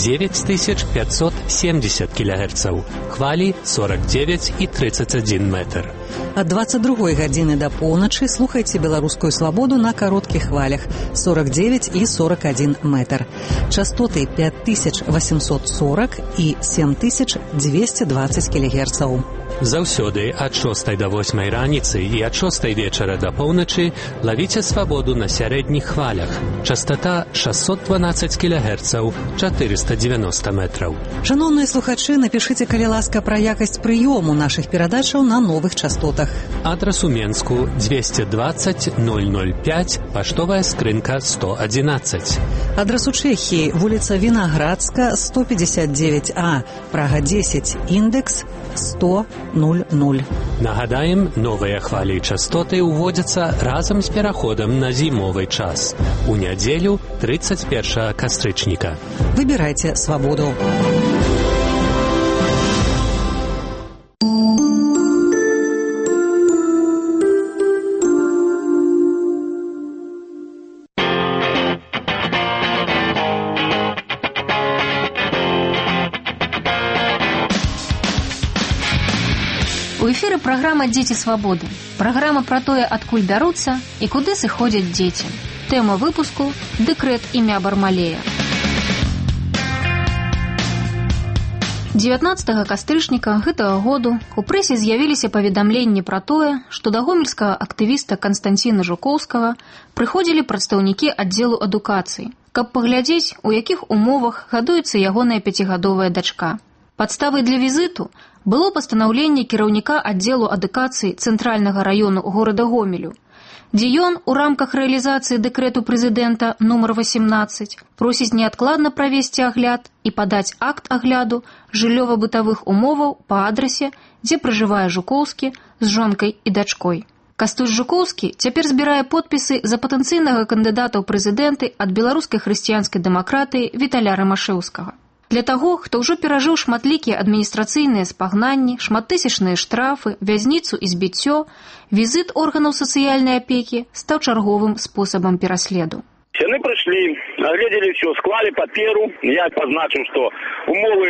9570 кілігерцаў. Хвалі 49 і 31 метр. Ад 22 гадзіны да поўначы слухайце беларускую свабоду на кароткіх хвалях 49 і 41 метр. Частоты 5840 і 7220 кілігерцаў. Заўсёды ад 6 до 8 раніцы і ад 6 вечара да поўначы лавіце свабоду на сярэдніх хвалях. Частота 612 кілігерцаў, 490 метраў. Шановныя слухачы, напішыце, калі ласка, пра якасць прыёму нашых перадачаў на новых частотах. Адрас у Менску 220 005, паштовая скрынка 111. Адрас у Чэхіі, вуліца Вінаградска, 159А, Прага 10, індекс 10000. Нагадаем, новыя хвалі і частоты ўводзяцца разам з пераходам на зімовы час. У нядзелю 31 кастрычніка. Выбірайце свабоду. У эфіры праграма «Дзеці свабоды». Праграма пра тое, адкуль бяруцца і куды сыходзяць дзеці. Тэма выпуску – дэкрэт імя Бармалея. 19 кастрычніка гэтага году у прэсе з'явіліся паведамленні пра тое, што да гомельскага актывіста Канстанціна Жукоўскага прыходзілі прадстаўнікі аддзелу адукацыі, каб паглядзець, у якіх умовах гадуецца ягоная 5гадовая дачка. Падставай для візіту было пастанаўленне кіраўніка аддзелу адукацыі цэнтральнага раёну горада Гомелю, дзе ён у рамках рэалізацыі дэкрэту прэзідэнта нумар 18 просіць неадкладна правесці агляд і падаць акт агляду жыллёва-бытавых умоваў па адрасе, дзе пражывае Жукоўскі з жонкай і дачкой. Кастусь Жукоўскі цяпер збірае подпісы за патэнцыйнага кандыдата ў прэзідэнты ад беларускай хрысціянскай дэмакратыі Віталя Рымашэўскага. Для таго, хто ўжо перажыў шматлікія адміністрацыйныя спагнанні, шматтысячныя штрафы, вязніцу і збіццё, візіт органаў сацыяльнай апекі стаў чарговым спосабам пераследу. Яны прыйшлі, агледзелі ўсё, склалі паперу. Я пазначыў, што умовы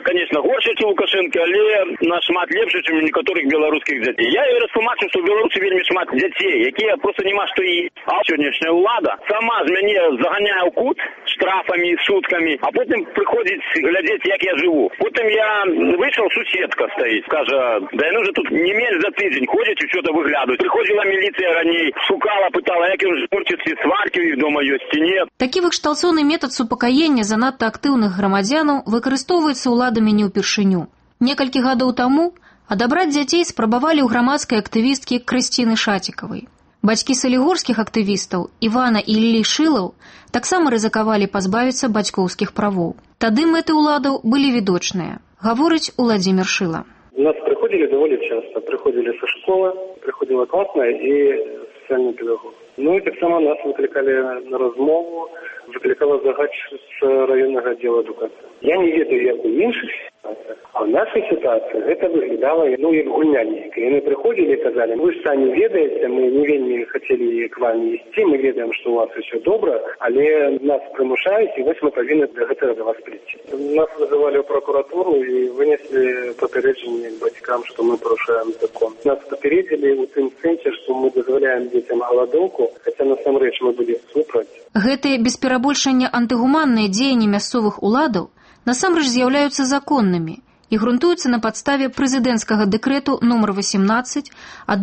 конечно, горше, чем Лукашенко, але нашмат лепше, чем у некоторых белорусских детей. Я и растлумачу, что в Беларуси вельми шмат детей, якія просто нема что и. А сённяшняя ўлада сама з мяне заганяе ў кут штрафами, сутками, а потом приходит глядеть, як я живу. Потом я вышел, суседка стоит, скажа, да яны уже тут не меньше за тыдзень ходят и что-то выглядывают. Приходила милиция раней, шукала, пытала, як им журчатся, сварки у их дома есть и нет. Такі выкшталцоўны метад супакаення занадта актыўных грамадзянаў выкарыстоўваецца ўладамі не ўпершыню. Некалькі гадоў таму адабраць дзяцей спрабавалі ў грамадскай актывісткі Крысціны Шацікавай. Бацькі салігорскіх актывістаў Івана і Іллі Шылаў таксама рызыкавалі пазбавіцца бацькоўскіх правоў. Тады мэты ўладаў былі відочныя, гаворыць Уладзімір Шыла. У нас приходили довольно часто. Приходили со школы, приходила классная и социальный педагог. Ну и так само нас выкликали на размову, выкликала загач с районного отдела адукации. Я не ведаю, як у іншых ситуациях, а в нашей ситуации это выглядало, ну, як гульняненько. И мы приходили и сказали, вы же сами ведаете, мы не вельми хотели к вам вести, мы ведаем, что у вас все добро, але нас примушають, и вот мы повинны до этого до вас прийти. Нас вызывали в прокуратуру и вынесли попереджение к батькам, что мы порушаем закон. Нас попередили у тым сенсе, что мы дозволяем детям голодовку, хотя насамрэч мы были супраць. Гэтые без перабольшання антыгуманныя дзеянні мясцовых уладаў насамрэч з'яўляюцца законнымі і грунтуюцца на падставе прэзідэнцкага дэкрэту нумар 18 ад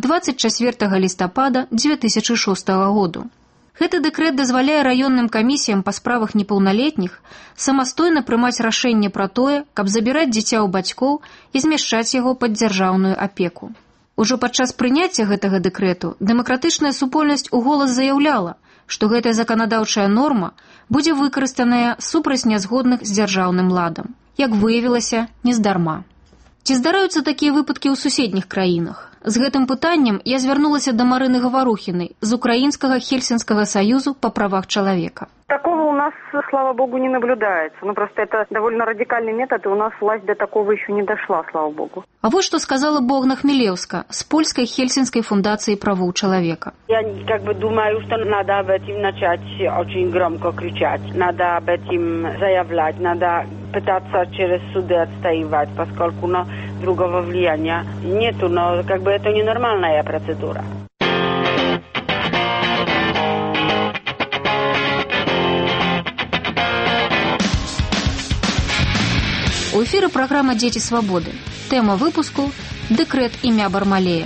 24 лістапада 2006 году. Гэты дэкрэт дазваляе раённым камісіям па справах непаўналетніх самастойна прымаць рашэнне пра тое, каб забіраць дзіця ў бацькоў і змяшчаць яго пад дзяржаўную апеку. Ужо падчас прыняцця гэтага дэкрэту дэмакратычная супольнасць уголас заяўляла, што гэтая заканадаўчая норма будзе выкарыстаная супраць нязгодных з дзяржаўным ладам. Як выявілася, нездарма. Ці здараюцца такія выпадкі ў суседніх краінах? З гэтым пытаннем я звярнулася да Марыны Гаварухінай з Украінскага Хельсінскага саюзу па правах чалавека. Такого у нас, слава богу, не наблюдается. Ну, просто это довольно радикальный метод, и у нас власть до такого еще не дошла, слава богу. А вот что сказала Богна Хмелевска с Польской Хельсинской фундацией правов человека. Я думаю, что надо об этом начать очень громко кричать. Надо об этом заявлять, надо пытаться через суды отстаивать, поскольку другого влияния нету, но это ненормальная процедура. У эфіры праграма «Дзеці свабоды». Тэма выпуску – дэкрэт імя Бармалея.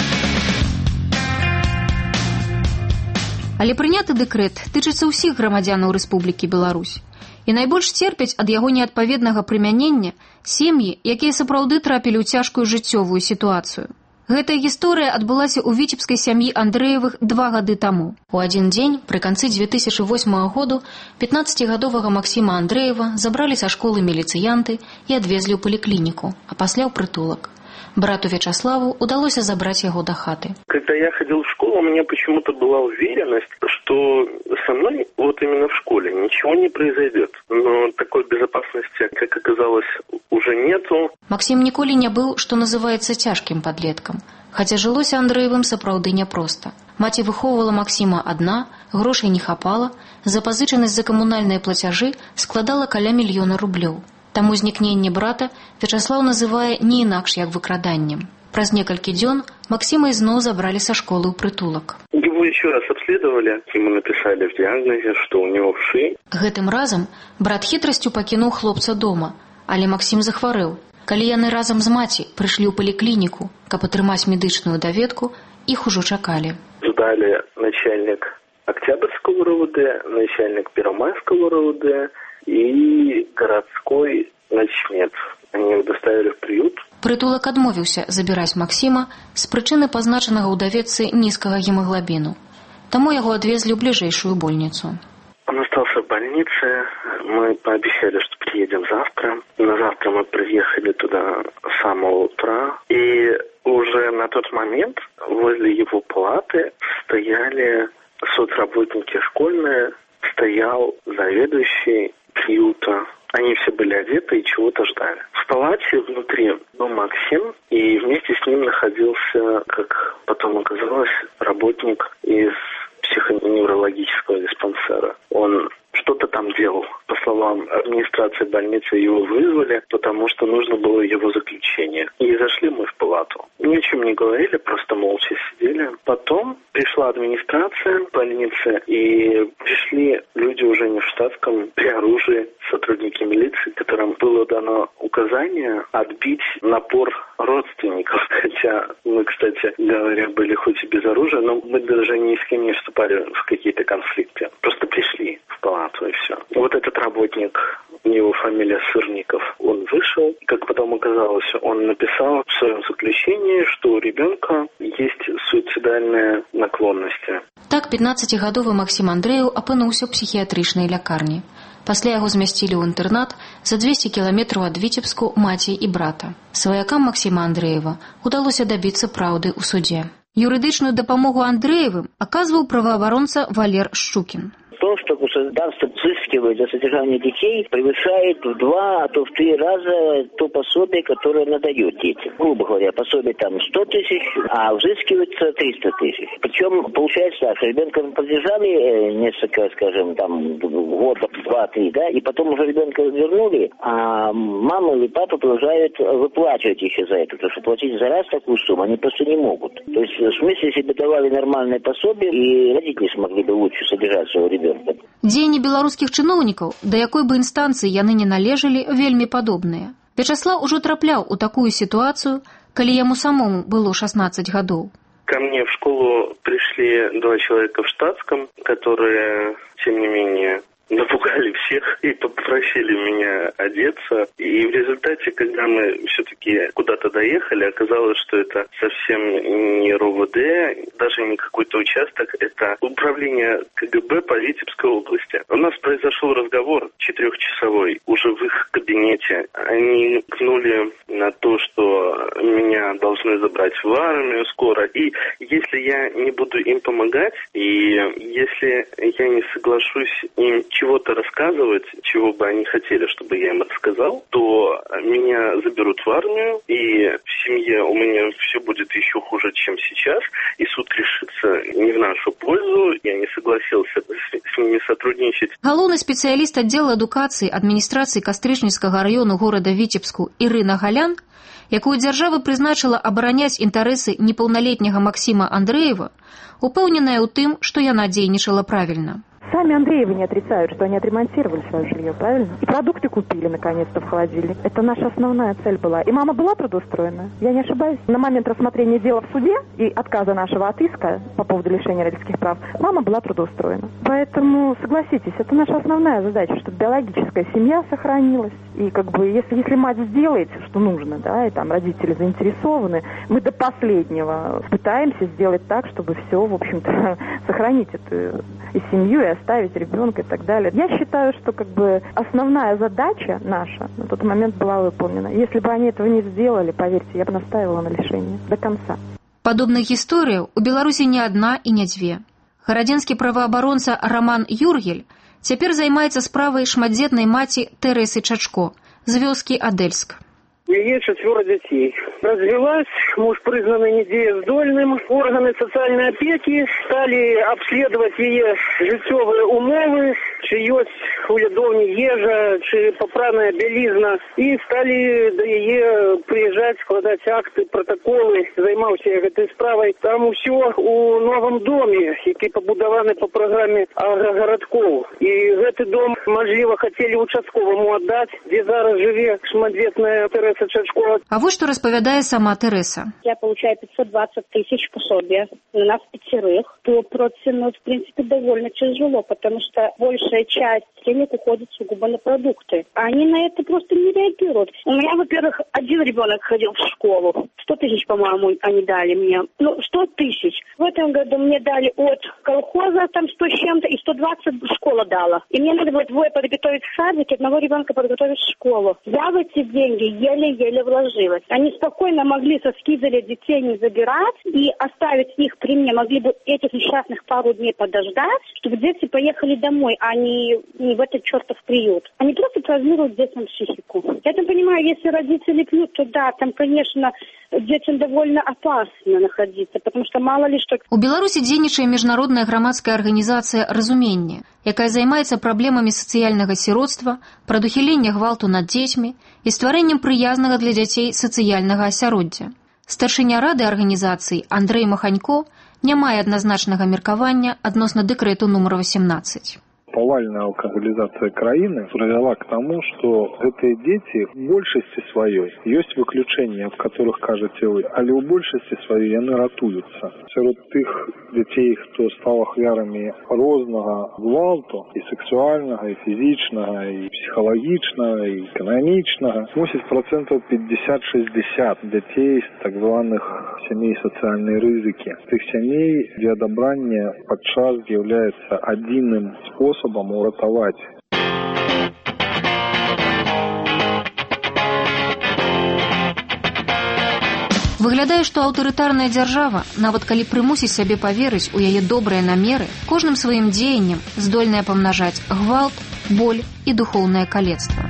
Але прыняты дэкрэт тычыцца ўсіх грамадзянаў Рэспублікі Беларусь. І найбольш церпяць ад яго неадпаведнага прымянення сем'і, якія сапраўды трапілі ў цяжкую жыццёвую сітуацыю. Гэтая гісторыя адбылася ў віцебскай сям'і Андрэевых 2 гады таму. У адзін дзень, пры канцы 2008 году, 15-гадовага Максіма Андрэева забралі са школы міліцыянты і адвезлі ў паліклініку, а пасля ў прытулак. Брату Вячаславу удалося забрать его до хаты. Когда я ходил в школу, у меня почему-то была уверенность, что со мной вот именно в школе ничего не произойдет. Но такой безопасности, как оказалось, уже нету. Максим ніколі не быў, што называецца, цяжкім падлеткам. Хаця жылося Андрэевым сапраўды няпроста. Маці выхоўвала Максіма адна, грошай не хапала, запазычанасць за камунальныя плацяжы складала каля 1 мільёна рублёў. Таму знікненне брата Вячаслаў называе не інакш, як выкраданнем. Праз некалькі дзён Максіма ізноў забралі са школы ў прытулак. Его еще раз обследовали, ему написали в диагнозе, что у него вши. Гэтым разам брат хітрасцю пакінуў хлопца дома, але Максім захварэў. Калі яны разам з маці прыйшлі ў паліклініку, каб атрымаць медычную даведку, іх ужо чакалі. Ждали начальник Октябрьского РУВД, начальник Первомайского РУВД и городской начмед. Они его доставили в приют. Прытулак адмовіўся забіраць Максіма з прычыны пазначанага ў даведцы нізкага гемаглабіну. Таму яго адвезлі ў бліжэйшую больніцу. Он остался в больнице. Мы пообещали, что приедем завтра. На завтра мы приехали туда с самого утра. И уже на тот момент возле его палаты стояли соцработники школьные, стоял заведующий приюта. Они все были одеты и чего-то ждали. В палате внутри был Максим, и вместе с ним находился, как потом оказалось, работник из психоневрологического диспансера. Он что-то там делал. По словам администрации после больницы его вызвали, потому что нужно было его заключение. И зашли мы в палату. Ни о чем не говорили, просто молча сидели. Потом пришла администрация больницы, и пришли люди уже не в штатском, при оружии, сотрудники милиции, которым было дано указание отбить напор родственников. Хотя мы, кстати говоря, были хоть и без оружия, но мы даже ни с кем не вступали в какие-то конфликты. Просто пришли в палату и все. Вот этот работник, его фамилия Сырников, он вышел. Как потом оказалось, он написал в своем заключении, что у ребенка есть суицидальные наклонности. Так 15гадовы Максим Андреев апынуўся ў псіхіятрычнай лякарні. Пасля яго змясцілі ў інтэрнат за 200 кіламетраў ад Віцебску маці і брата. Сваякам Максима Андреева удалося добиться праўды ў суде. Юрыдычную дапамогу Андреевым аказваў праваабаронца Валер Щукин. То, что государство взыскивает за содержание детей, превышает в 2, а то в 3 раза то пособие, которое надает детям. Грубо говоря, пособие там 100 тысяч, а взыскивается 300 тысяч. Причем получается так, что ребенка поддержали несколько, скажем, там года, 2-3, да, и потом уже ребенка вернули, а мама или папа продолжают выплачивать еще за это, потому что платить за раз такую сумму они просто не могут. То есть в смысле, если бы давали нормальное пособие, и родители смогли бы лучше содержать своего ребенка. Дзеянні беларускіх чыноўнікаў, да якой бы інстанцыі яны не належалі, вельмі падобныя. Вячаслав ужо трапляў у такую ситуацию, калі яму самому было 16 гадоў. Ко мне в школу пришли 2 человека в штатском, которые, тем не менее, напугали всех и попросили меня одеться. И в результате, когда мы все-таки куда-то доехали, оказалось, что это совсем не РОВД, даже не какой-то участок, это управление КГБ по Витебской области. У нас произошел разговор 4-часовой уже в их кабинете. Они гнули на то, что меня должны забрать в армию скоро. И если я не буду им помогать, и если я не соглашусь им чего-то рассказывать, чего бы они хотели, чтобы я им рассказал, то меня заберут в армию, и в семье у меня все будет еще хуже, чем сейчас, и суд решится не в нашу пользу. Я не согласился с ними сотрудничать. Галоўны спецыяліст аддзела адукацыі адміністрацыі Кастрычніцкага раёну горада Віцебску Ірына Галян, якую дзяржава прызначыла абараняць інтарэсы непаўналетняга Максима Андреева, упэўненая ў тым, што яна дзейнічала правільна. Сами Андреевы не отрицают, что они отремонтировали свое жилье, правильно? И продукты купили, наконец-то, в холодильник. Это наша основная цель была. И мама была трудоустроена, я не ошибаюсь. На момент рассмотрения дела в суде и отказа нашего от иска по поводу лишения родительских прав, мама была трудоустроена. Поэтому, согласитесь, это наша основная задача, чтобы биологическая семья сохранилась. И как бы, если мать сделает, что нужно, да, и там родители заинтересованы, мы до последнего пытаемся сделать так, чтобы все, в общем-то, сохранить эту и семью, и оставить ребенка и так далее. Я считаю, что как бы основная задача наша на тот момент была выполнена. Если бы они этого не сделали, поверьте, я бы настаивала на лишении до конца. Подобных историй у Беларуси не одна и не 2. Гарадзенскі праваабаронца Роман Юргель цяпер займаецца справай шматдзетнай маці Тэрэсы Чачко з вёскі Адельск. Ей 4 детей. Развелась, муж признанный недеездольным. Органы социальной опеки стали обследовать ее жыццёвыя умовы, чи ёсць у ядоўні ежа, чи папраная бялізна. И стали до яе приезжать, складать акты, протоколы. Займаўся я гэтай справай. Там усё у новом доме, які пабудаваны по программе аграгарадкоў. И гэты дом, мажліва, хотели участковому отдать, где зараз жыве шматдзетная Тэрэса Чачко. А вот что распавядае сама Тэрэса. Я получаю 520 тысяч пособия. На нас 5. То процент, в принципе, довольно тяжело, потому что большая часть денег уходит сугубо на продукты. Они на это просто не реагируют. У меня, во-первых, один ребенок ходил в школу. 100 тысяч, по-моему, они дали мне. 100 тысяч. В этом году мне дали от колхоза там 100 с чем-то, и 120 школа дала. И мне надо было 2 подготовить в садик, 1 ребенка подготовить в школу. Я в эти деньги еле-еле вложилась. Они спокойно могли со скидали детей не забирать и оставить их при мне. Могли бы этих несчастных пару дней подождать, чтобы дети поехали домой, а не в этот чертов приют. Они просто травмируют детям психику. Я это понимаю, если родители пьют, то да, там, конечно, детям довольно опасно находиться, потому что мало ли что... У Беларусі дзейнічае міжнародная грамадская арганізацыя «Разуменне», якая займаецца праблемамі сацыяльнага сіроцтва, прадухілення гвалту над дзецьмі і стварэннем прыязнага для дзяцей сацыяльнага асяроддзя. Старшыня рады арганізацыі Андрэй Маханько не мае адназначнага меркавання адносна дэкрэту нумар 18. Повальная алкоголизация краины привела к тому, что эти дети в большасці своей, есть выключения, в которых кажется вы, але у большасці своей яны ратуюцца. Сярод тых детей, кто стал ахвярамі рознага гвалту, и сексуального, и физичного, и психологичного, и экономичного, мусіць 50-60% детей з так званых семей социальной рызыкі. Тых семей, где адабранне падчас является адзіным способом уратаваць. Выглядае, што аўтарытарная дзяржава, нават калі прымусіць сябе паверыць у яе добрыя намеры, кожным сваім дзеяннем здольная памнажаць гвалт, боль і духоўнае калецтва.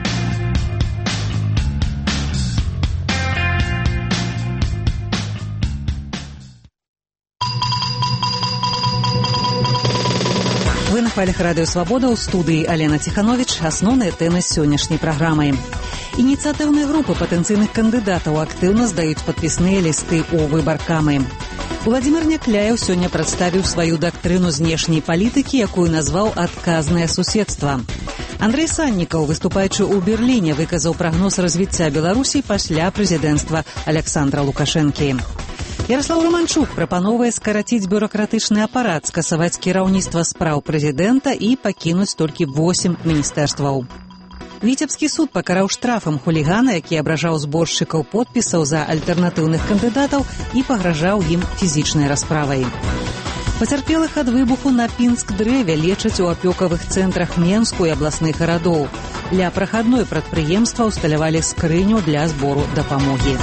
Вы на хвалях радыё «Свабода», ў студыі Алена Ціхановіч, асноўныя тэмы сённяшняй праграмы. Ініцыятыўныя групы патэнцыйных кандыдатаў актыўна здаюць падпісныя лісты ў выбаркамы. Уладзімір Някляеў сёння прадставіў сваю дактрыну знешняй палітыкі, якую назваў «адказнае суседства». Андрэй Саннікаў, выступаючы ў Берліне, выказаў прагноз развіцця Беларусі пасля прэзідэнцтва Аляксандра Лукашэнкі. Ярослав Романчук прапановвае скараціць бюракратычны апарат, скасаваць кіраўніцтва спраў прэзідэнта і пакінуць толькі 8 міністэрстваў. Віцебскі суд пакараў штрафам хулігана, які абражаў зборшчыкаў подпісаў за альтэрнатыўных кандыдатаў і пагражаў ім фізічнай расправай. Пацярпелых ад выбуху на Пінск-дрэве лечаць у апёкавых цэнтрах Менску і абласных гарадоў. Ля прахадной прадпрыемства ўсталявалі скрыню для збору дапамогі.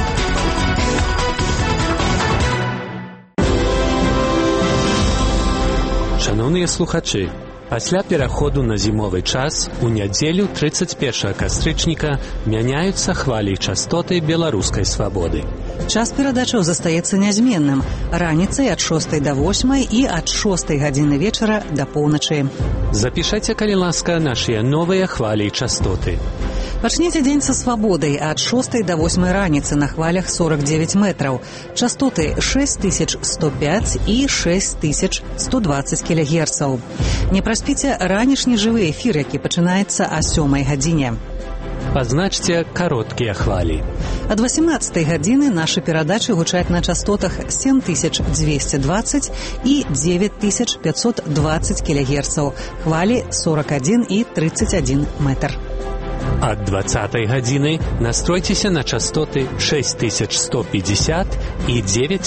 Шановныя слухачы, пасля пераходу на зімовы час у нядзелю 31 кастрычніка мяняюцца хвалі частоты беларускай свабоды. Час перадачаў застаецца нязменным. Раніцай ад 6 до 8 і ад 6 гадзіны вечара да поўначы. Запішайце, калі ласка, нашыя новыя хвалі частоты. Пачніце дзень са свабодай ад 6 до 8 раніцы на хвалях 49 метраў. Частоты 6105 і 6120 кілегерцаў. Не праспіце ранішні жывы эфір, які пачынаецца о 7 гадзіне. Пазначце кароткія хвалі. Ад 18 гадзіны нашы перадачы гучаць на частотах 7220 і 9520 кілегерцаў. Хвалі 41 і 31 метр. Ад 20 гадзіны настройцеся на частоты 6150 і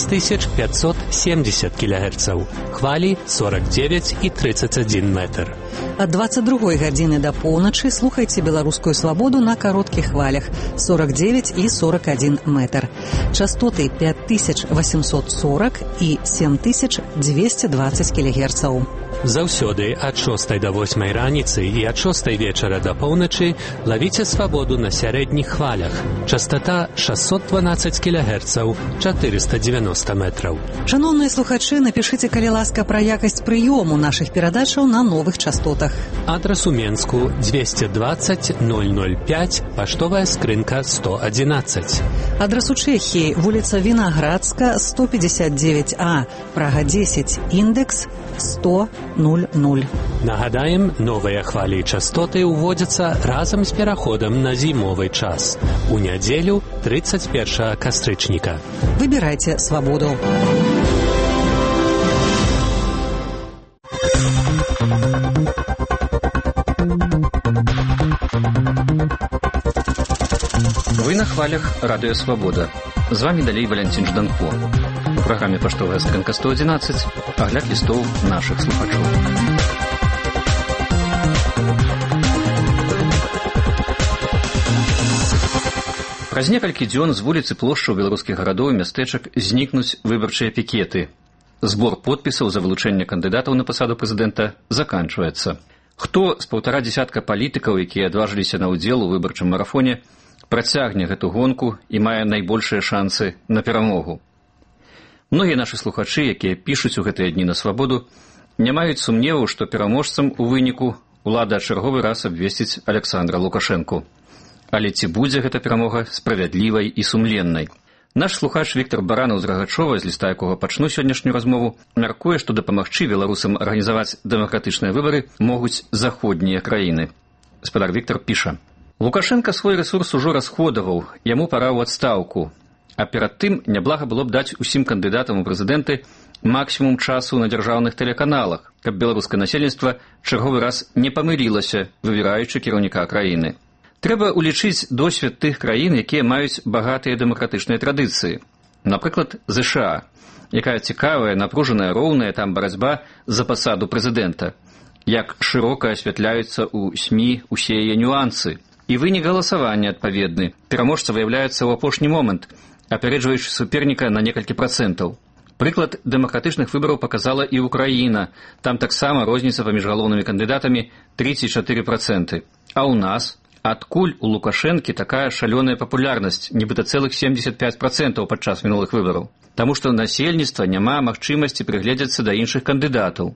9570 кілегерцаў. Хвалі 49 і 31 метр. Ад 22 гадзіны да поўначы слухайце беларускую свабоду на кароткіх хвалях 49 і 41 метр. Частоты 5840 і 7220 кілегерцаў. Заўсёды ад 6 до 8 раніцы і ад 6 вечара да поўначы лавіце свабоду на сярэдніх хвалях. Частота 612 кілегерцаў, 490 метраў. Шановныя слухачы, напішыце, калі ласка, пра якасць прыёму нашых перадачаў на новых частотах. Адрас у Менску 220 005, паштовая скрынка 111. Адрас у Чэхіі, вуліца Вінаградска, 159А, Прага 10, індекс 100 00. Нагадаем, новыя хвалі частоты ўводзяцца разам з пераходам на зімовы час. У нядзелю 31 кастрычніка. Выбірайце свабоду. Вы на хвалях радыё «Свабода». З вами далей Валянцін Жданко. У праграме «Паштовая скрынка 111» агляд лістоў нашых слухачоў. Праз некалькі дзён з вуліцы плошчаў беларускіх гарадоў і мястэчак знікнуць выбарчыя пікеты. Збор подпісаў за вылучэнне кандыдатаў на пасаду прэзідэнта заканчваецца. Хто з 1,5 палітыкаў, якія адважыліся на ўдзел у выбарчым марафоне, працягне гэту гонку і мае найбольшыя шансы на перамогу. Многія нашы слухачы, якія пішуць у гэтыя дні на свабоду, не маюць сумневу, што пераможцам у выніку улада чарговы раз абвесціць Александра Лукашэнку. Але ці будзе гэта перамога справядлівай і сумленнай? Наш слухач Віктор Баранаў з Рагачова, з ліста якога пачну сённяшнюю размову, мяркуе, што дапамагчы беларусам арганізаваць дэмакратычныя выбары могуць заходнія краіны. Спадар Віктор піша: «Лукашенко свой рэсурс ужо расходаваў, яму пара ў адстаўку. А перад тым няблага было б даць усім кандыдатам у прэзідэнты максімум часу на дзяржаўных тэлеканалах, каб беларускае насельніцтва чарговы раз не памылілася, выбіраючы кіраўніка краіны. Трэба улічыць досвед тых краін, якія маюць багатыя дэмакратычныя традыцыі. Напрыклад, ЗША, якая цікавая, напружаная, роўная там барацьба за пасаду прэзідэнта. Як шырока асвятляюцца ў СМІ усе яе нюансы. І вынік галасавання адпаведны. Пераможца выяўляецца ў апошні момант, апярэджваючы суперніка на некалькі працэнтаў. Прыклад дэмакратычных выбараў паказала і Украіна. Там таксама розніца паміж галоўнымі кандыдатамі 34%. А ў нас... Адкуль у Лукашэнкі такая шалёная папулярнасць, нібыта цэлых 75% падчас мінулых выбараў? Таму што насельніцтва няма магчымасці прыгледзецца да іншых кандыдатаў.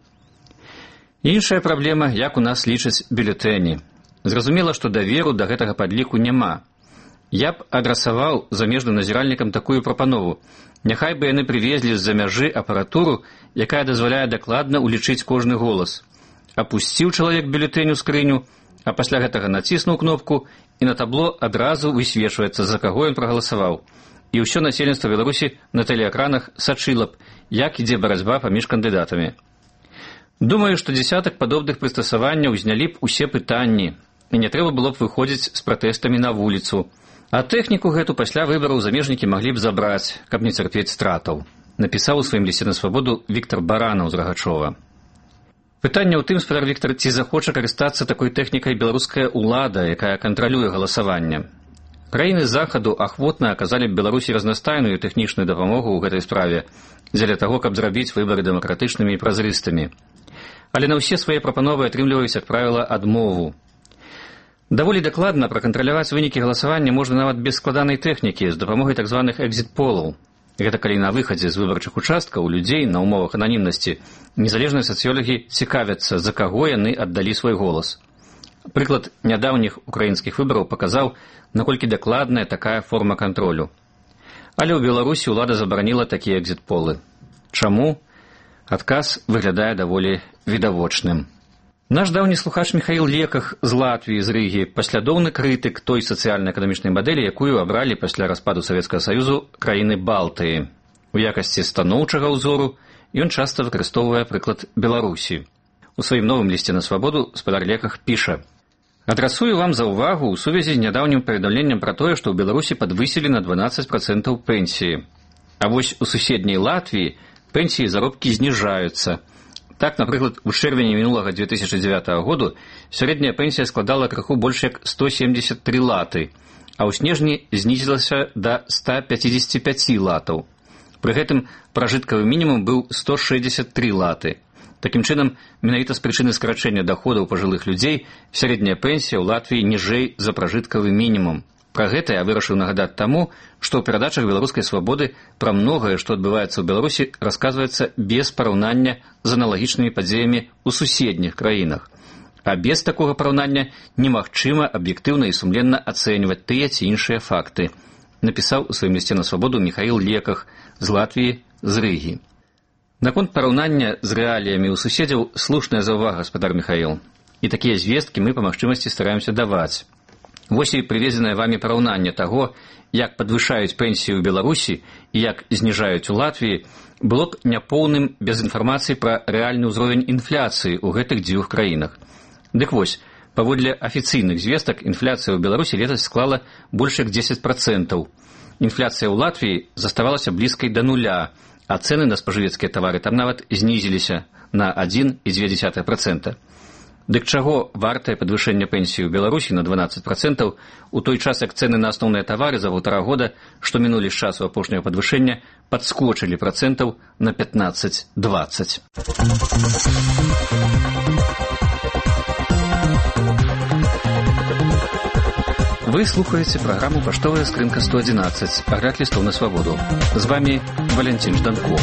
Іншая праблема, як у нас лічаць бюлетэні. Зразумела, што даверу да гэтага падліку няма. Я б адрасаваў замежным назіральнікам такую прапанову. Няхай бы яны прывезлі з-за мяжы апаратуру, якая дазваляе дакладна улічыць кожны голас. Апусціў чалавек бюлетэнь у скрыню, а пасля гэтага націснуў кнопку, і на табло адразу высвечваецца, за каго ён прагаласаваў. І ўсё насельніцтва Беларусі на тэлеэкранах сачыла б, як ідзе барацьба паміж кандыдатамі. Думаю, што дзесятак падобных прыстасаванняў знялі б усе пытанні, і не трэба было б выходзіць з пратэстамі на вуліцу. А тэхніку гэту пасля выбараў замежнікі маглі б забраць, каб не цярпець стратаў. Напісаў у сваім лісце на свабоду Віктор Баранаў з Рагачова. Пытанне ў тым, спадар Віктор, ці захоча карыстацца такой тэхнікай беларуская ўлада, якая кантралюе галасаванне. Краіны захаду ахвотна аказалі б Беларусі разнастайную тэхнічную дапамогу ў гэтай справе, дзеля таго, каб зрабіць выбары дэмакратычнымі і празрыстымі. Але на ўсе свае прапановы атрымліваюць, як правіла, адмову. Даволі дакладна пракантраляваць вынікі галасавання можна нават без складанай тэхнікі, з дапамогай так званых экзіт-полаў. Гэта калі на выхадзе з выбарчых участкаў людзей на ўмовах ананімнасці незалежныя сацыёлагі цікавяцца, за каго яны аддалі свой голас. Прыклад нядаўніх украінскіх выбараў паказаў, наколькі дакладная такая форма кантролю. Але ў Беларусі ўлада забараніла такія экзіт-полы. Чаму? Адказ выглядае даволі відавочным. Наш даўні слухач Міхаіл Леках з Латвіі, з Рыгі, паслядоўны крытык той сацыяльна-эканамічнай мадэлі, якую абралі пасля распаду Савецкага Саюзу краіны Балтыі. У якасці станоўчага ўзору ён часта выкарыстоўвае прыклад Беларусі. У сваім новым лісце на свабоду спадар Леках піша: «Адрасую вам за ўвагу ў сувязі з нядаўнім паведамленнем пра тое, што ў Беларусі падвысілі на 12% пенсіі. А вось у суседняй Латвіі пенсіі заробкі зніжаюцца. Так, напрыклад, у чэрвені мінулага 2009 году сярэдняя пенсія складала крыху больш як 173 латы, а ў снежні знізілася да 155 латаў. Пры гэтым пражыткавы мінімум быў 163 латы. Такім чынам, менавіта з прычыны скарачэння даходаў пажылых людзей сярэдняя пенсія ў Латвіі ніжэй за пражыткавы мінімум. Пра гэта я вырашыў нагадаць таму, што ў перадачах беларускай свабоды пра многае, што адбываецца ў Беларусі, расказваецца без параўнання з аналагічнымі падзеямі ў суседніх краінах. А без такога параўнання немагчыма аб'ектыўна і сумленна ацэньваць тыя ці іншыя факты, напісаў у сваім лісце на свабоду Міхаіл Леках з Латвіі, з Рыгі. Наконт параўнання з рэаліямі ў суседзяў слушная заўвага, гаспадар Міхаіл. І такія звесткі мы па магчымасці стараемся даваць. Вось і прыведзенае вамі параўнанне таго, як падвышаюць пенсію ў Беларусі і як зніжаюць у Латвіі, было б няпоўным без інфармацыі пра рэальны ўзровень інфляцыі ў гэтых дзвюх краінах. Дык вось, паводле афіцыйных звестак, інфляцыя ў Беларусі летась склала больш як 10%. Інфляцыя ў Латвіі заставалася блізкай да нуля, а цэны на спажывецкія тавары там нават знізіліся на 1,2%. Дык чаго вартае падвышэнне пенсіі ў Беларусі на 12% у той час, як цэны на асноўныя тавары за 1,5 года, што мінулі з часу апошняга падвышэння, падскочылі процентаў на 15-20. Вы слухаеце праграму «Паштовая скрынка 111», агляд лістоў на свабоду. З вами Валентин Жданков.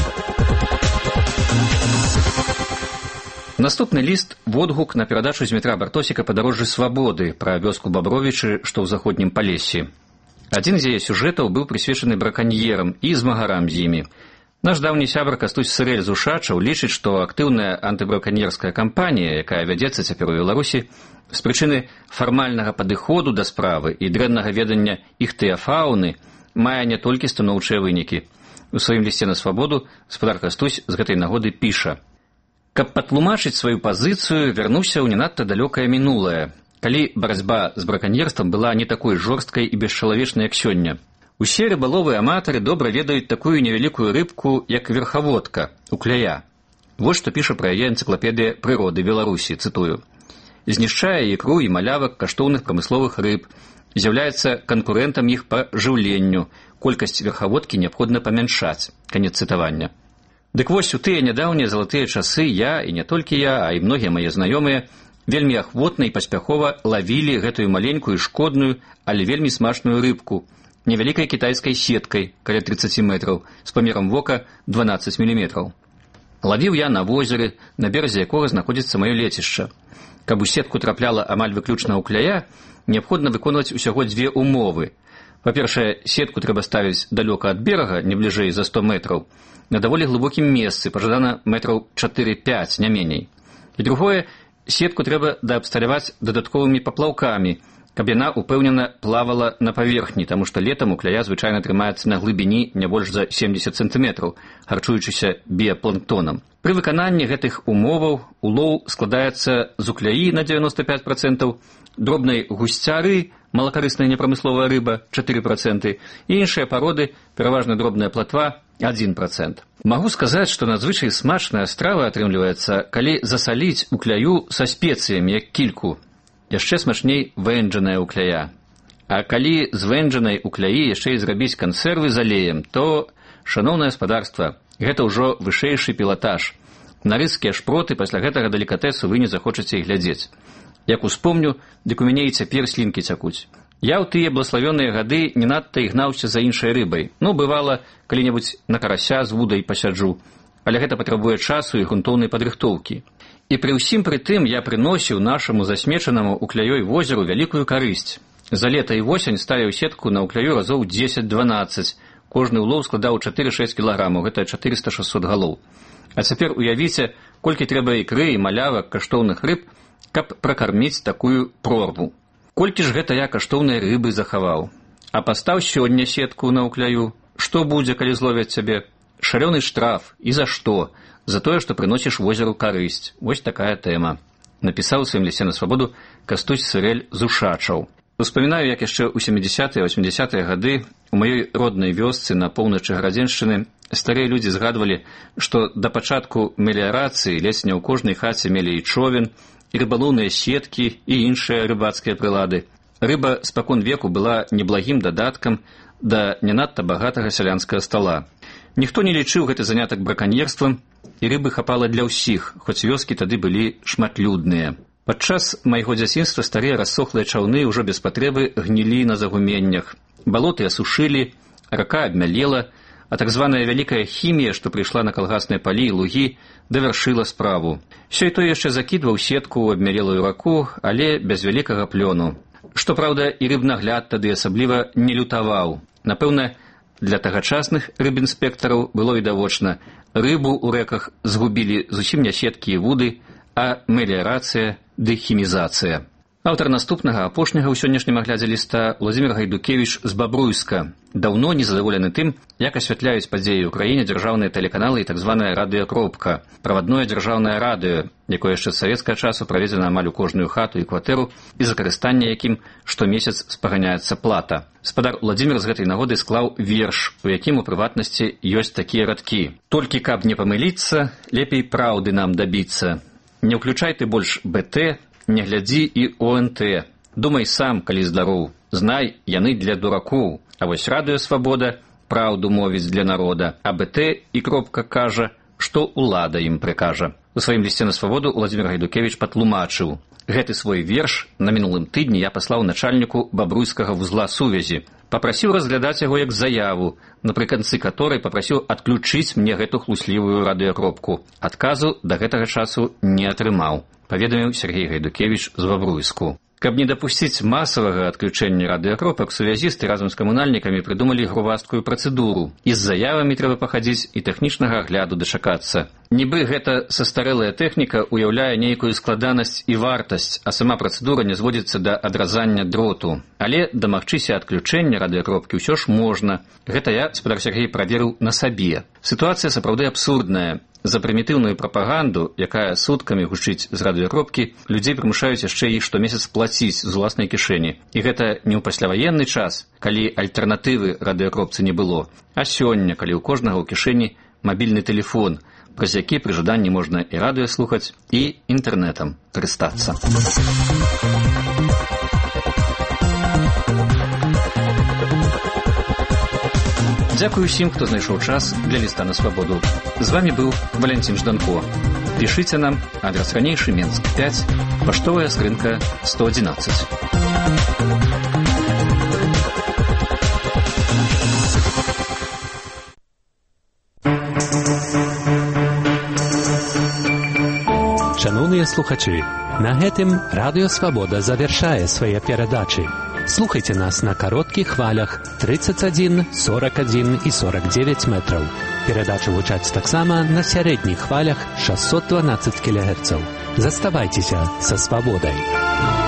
Наступны ліст – водгук на перадачу Змітра Бартосіка «Падарожжы свабоды» пра вёску Бабровічы, што ў заходнім Палессі. Адзін з яе сюжэтаў быў прысвечаны браканьерам і змагарам з імі. Наш даўні сябар Кастусь Сырэль з Ушачаў лічыць, што актыўная антыбраканьерская кампанія, якая вядзецца цяпер у Беларусі, з прычыны фармальнага падыходу да справы і дрэннага ведання іхтыафауны мае не толькі станоўчыя вынікі. У сваім лісце на свабоду спадар Кастусь з гэтай нагоды піша: «Каб патлумачыць сваю пазіцыю, вярнуся ў не надта далёкае мінулае, калі барацьба з браканьерствам была не такой жорсткай і бесчалавечнай, як сёння. Усе рыбаловыя аматары добра ведаюць такую невялікую рыбку, як верхаводка, укляя». Вось што піша пра яе энцыклапедыя прыроды Беларусі, цытую: «Знішчае ікру і малявак каштоўных прамысловых рыб, з'яўляецца канкурэнтам іх па жыўленню, колькасць верхаводкі неабходна памяншаць». Канец цытавання. Дык вось у тыя нядаўнія залатыя часы я, і не толькі я, а і многія мае знаёмыя, вельмі ахвотна і паспяхова лавілі гэтую маленькую шкодную, але вельмі смачную рыбку, невялікай кітайскай сеткай, каля 30 метраў, з памерам вока 12 мм. Лавіў я на возеры, на беразе якога знаходзіцца маё лецішча. Каб у сетку трапляла амаль выключна укляя, неабходна выконваць усяго дзве умовы. Па-першае, сетку трэба ставіць далёка ад берага, не бліжэй за 100 метраў, на даволі глыбокім месцы, пажадана метраў 4-5, не меней. І другое, сетку трэба даабсталяваць дадатковымі паплаўкамі, каб яна упэўнена плавала на паверхні, таму што летам укляя звычайна трымаецца на глыбіні не больш за 70 сантыметраў, харчуючыся біяпланктонам. Пры выкананні гэтых умоваў улоў складаецца з укляі на 95%, дробнай гусцяры, малакарысная непрамысловая рыба 4% і іншыя пароды, пераважна дробная платва 1%. Магу сказаць, што надзвычай смачная страва атрымліваецца, калі засаліць укляю са спецыямі, як кільку. Яшчэ смачней вэнджаная укляя. А калі з вэнджанай укляі яшчэ і зрабіць кансервы з алеем, то, шаноўнае гаспадарства, гэта ўжо вышэйшы пілатаж. На рыскія шпроты пасля гэтага далікатэсу вы не захочаце і глядзець. Як успомню, дык у мяне і цяпер слінкі цякуць. Я ў тыя блаславёныя гады не надта і гнаўся за іншай рыбай. Ну, бывала, калі-небудзь на карася з вудай пасяджу. Але гэта патрабуе часу і грунтоўнай падрыхтоўкі. І пры ўсім пры тым я прыносіў нашаму засмечанаму укляёй возеру вялікую карысць. За лета і восень ставіў сетку на укляю разоў 10-12. Кожны улоў складаў 4-6 кілаграмаў, гэта 400-600 галоў. А цяпер уявіце, колькі трэба ікры і малявак каштоўных рыб, каб пракарміць такую прорву. Колькі ж гэта я каштоўнай рыбы захаваў. А пастаў сёння сетку на укляю. Што будзе, калі зловяць цябе? Шалёны штраф. І за што? За тое, што прыносіш возеру карысць. Вось такая тэма. Напісаў у сваім лісце на свабоду Кастусь Сырэль з Ушачаў. Успамінаю, як яшчэ ў 70-80-е гады у маёй роднай вёсцы на поўначы Гарадзеншчыны старыя людзі згадвалі, што да пачатку меліярацыі ледзь не ў кожнай хаце мелі і човен, і рыбалоўныя сеткі, і іншыя рыбацкія прылады. Рыба спакон веку была неблагім дадаткам да не надта багатага сялянскага стала. Ніхто не лічыў гэты занятак браканьерствам, і рыбы хапала для ўсіх, хоць вёскі тады былі шматлюдныя. Падчас майго дзяцінства старыя рассохлыя чаўны ўжо без патрэбы гнілі на загуменнях. Балоты асушылі, рака абмялела, а так званая вялікая хімія, што прыйшла на калгасныя палі і лугі, давяршыла справу. Сёй-той яшчэ закідваў сетку ў абмялелую раку, але без вялікага плёну. Што праўда, і рыбнагляд тады асабліва не лютаваў. Напэўна, для тагачасных рыбінспектараў было відавочна, рыбу ў рэках згубілі зусім не сеткі і вуды, а меліярацыя ды хімізацыя. Аўтар наступнага, апошняга ў сённяшнім аглядзе ліста Владзімір Гайдукевіч з Бабруйска. Даўно незадаволены тым, як асвятляюць падзеі ў краіне дзяржаўныя тэлеканалы і так званая радыёкропка, правадное дзяржаўнае радыё, якое яшчэ з савецкага часу праведзена амаль у кожную хату і кватэру, і за карыстанне якім штомесяц спаганяецца плата. Спадар Владзімір з гэтай нагоды склаў верш, у якім у прыватнасці ёсць такія радкі. «Толькі каб не памыліцца, лепей праўды нам дабіцца. Не ўключай ты больш БТ, не глядзі і ОНТ. Думай сам, калі здароў. Знай, яны для дуракоў. А вось радыё «Свабода» праўду мовіць для народа. А БТ і кропка кажа, што ўлада ім прыкажа». У сваім лісце на свабоду Владзімір Гайдукевіч патлумачыў: гэты свой верш на мінулым тыдні я паслаў начальніку бабруйскага вузла сувязі. Папрасіў разглядаць яго як заяву, напрыканцы которой папрасіў адключыць мне гэту хлуслівую радыёкропку. Адказу да гэтага часу не атрымаў, паведаміў Сергей Гайдукевіч з Бабруйску. Каб не дапусціць масавага адключэння радыёкропак, сувязісты разам з камунальнікамі прыдумалі грувасткую працэдуру. І з заявамі трэба пахадзіць, і тэхнічнага агляду дачакацца. Нібы гэта састарэлая тэхніка уяўляе нейкую складанасць і вартасць, а сама працэдура не зводзіцца да адразання дроту. Але дамагчыся адключэння радыёкропкі ўсё ж можна. Гэта я, спадар Сергей, праверыў на сабе. Сітуацыя сапраўды абсурдная. За прымітыўную прапаганду, якая суткамі гучыць з радыёкропкі, людзей прымушаюць яшчэ і штомесяц плаціць з уласнай кішэні. І гэта не ў пасляваенны час, калі альтэрнатывы радыёкропцы не было, а сёння, калі ў кожнага ў кішэні мабільны тэлефон, праз які пры жаданні можна і радыё слухаць, і інтэрнэтам карыстацца. Дзякую усім, хто знайшоў час для ліста на свабоду. З вами быў Валентин Жданко. Пішыце нам, адрес ранейшы, Менск 5, паштовая скрынка 111. Шановныя слухачы, на гэтым Радыё Свабода завяршае свае перадачы. Слухайте нас на кароткіх хвалях 31, 41 і 49 метраў. Перадачы гучаць таксама на сярэдніх хвалях 612 кГц. Заставайцеся са свабодай.